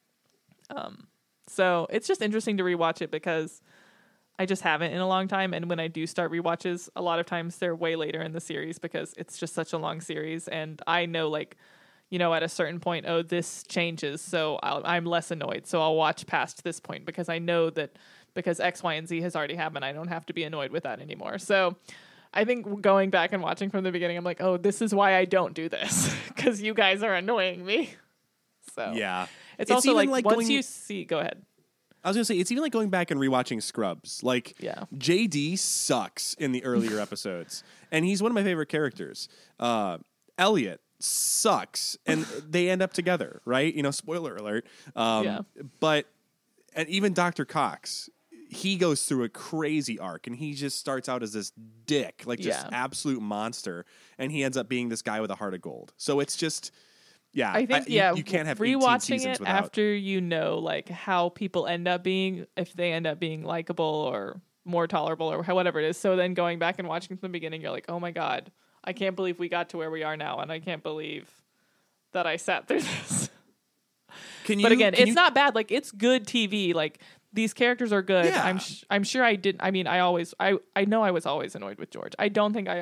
So it's just interesting to rewatch it because I just haven't in a long time. And when I do start rewatches, a lot of times they're way later in the series because it's just such a long series. And I know, like, you know, at a certain point, oh, this changes. So I'm less annoyed. So I'll watch past this point because I know that because X, Y, and Z has already happened, I don't have to be annoyed with that anymore. So I think going back and watching from the beginning, I'm like, oh, this is why I don't do this because you guys are annoying me. So yeah. It's also like once you see, go ahead. I was going to say, it's even like going back and rewatching Scrubs. Like, yeah. JD sucks in the earlier episodes, and he's one of my favorite characters. Elliot sucks, and they end up together, right? You know, spoiler alert. Yeah. But, and even Dr. Cox, he goes through a crazy arc, and he just starts out as this dick, like just absolute monster, and he ends up being this guy with a heart of gold. So it's just... Yeah, I think you can't have 18 rewatching seasons it without. after you know like how people end up being, if they end up being likable or more tolerable or whatever it is. So then going back and watching from the beginning, you're like, oh my god, I can't believe we got to where we are now, and I can't believe that I sat through this. But again, it's not bad. Like, it's good TV. Like, these characters are good. Yeah. I'm sure I didn't. I mean, I know I was always annoyed with George. I don't think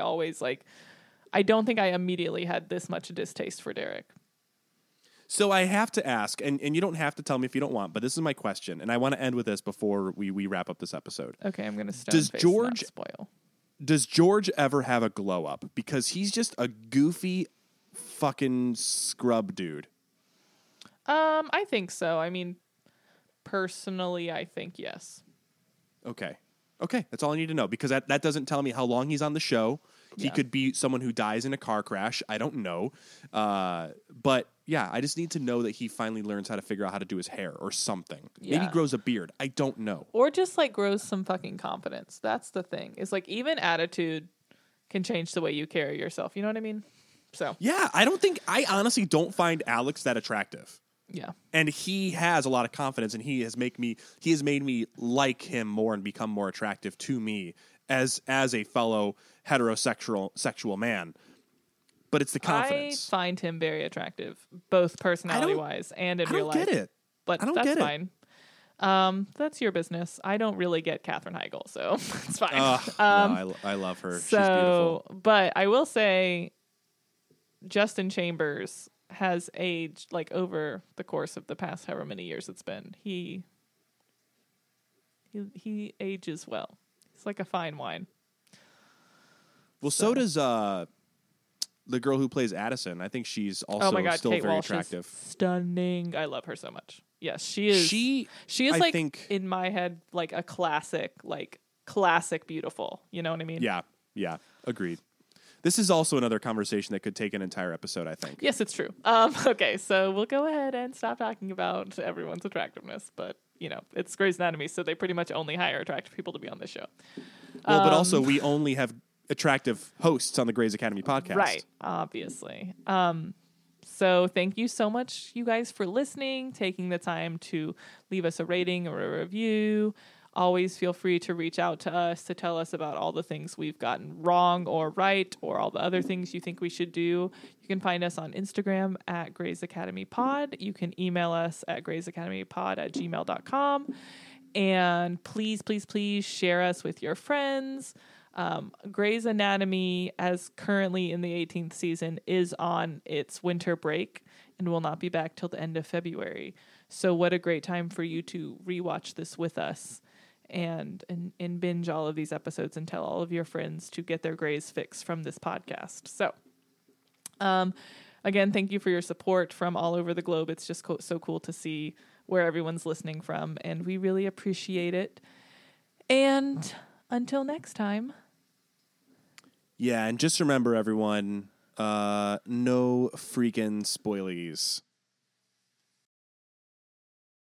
I immediately had this much distaste for Derek. So I have to ask, and you don't have to tell me if you don't want, but this is my question, and I want to end with this before we wrap up this episode. Okay, I'm going to stone face not spoil. Does George ever have a glow up? Because he's just a goofy fucking scrub dude. I think so. I mean, personally, I think yes. Okay, that's all I need to know, because that doesn't tell me how long he's on the show. He could be someone who dies in a car crash. I don't know. But yeah, I just need to know that he finally learns how to figure out how to do his hair or something. Yeah. Maybe grows a beard. I don't know. Or just like grows some fucking confidence. That's the thing. It's like even attitude can change the way you carry yourself. You know what I mean? So yeah, I honestly don't find Alex that attractive. Yeah. And he has a lot of confidence, and he has made me like him more and become more attractive to me as a fellow sexual man. But it's the confidence. I find him very attractive, both personality-wise and in real life. I don't get it. But that's fine. That's your business. I don't really get Katherine Heigl, so it's fine. No, I love her. She's beautiful. But I will say Justin Chambers has aged, like, over the course of the past however many years it's been. He ages well. It's like a fine wine. Well, so does the girl who plays Addison. I think she's also still Kate very Walsh attractive. Is stunning. I love her so much. Yes, she is. She is I like, think, in my head, like a classic beautiful. You know what I mean? Yeah. Agreed. This is also another conversation that could take an entire episode, I think. Yes, it's true. Okay, so we'll go ahead and stop talking about everyone's attractiveness, but you know, it's Grey's Anatomy, so they pretty much only hire attractive people to be on this show. Well, but also we only have attractive hosts on the Grey's Academy podcast. Right, obviously. So thank you so much, you guys, for listening, taking the time to leave us a rating or a review. Always feel free to reach out to us to tell us about all the things we've gotten wrong or right, or all the other things you think we should do. You can find us on Instagram at Grey's Academy Pod. You can email us at graysacademypod@gmail.com. And please, please, please share us with your friends. Grey's Anatomy, as currently in the 18th season, is on its winter break and will not be back till the end of February. So what a great time for you to rewatch this with us and binge all of these episodes and tell all of your friends to get their Grey's fix from this podcast. So, again, thank you for your support from all over the globe. It's just so cool to see where everyone's listening from, and we really appreciate it. And until next time. Yeah, and just remember, everyone, No freaking spoilies.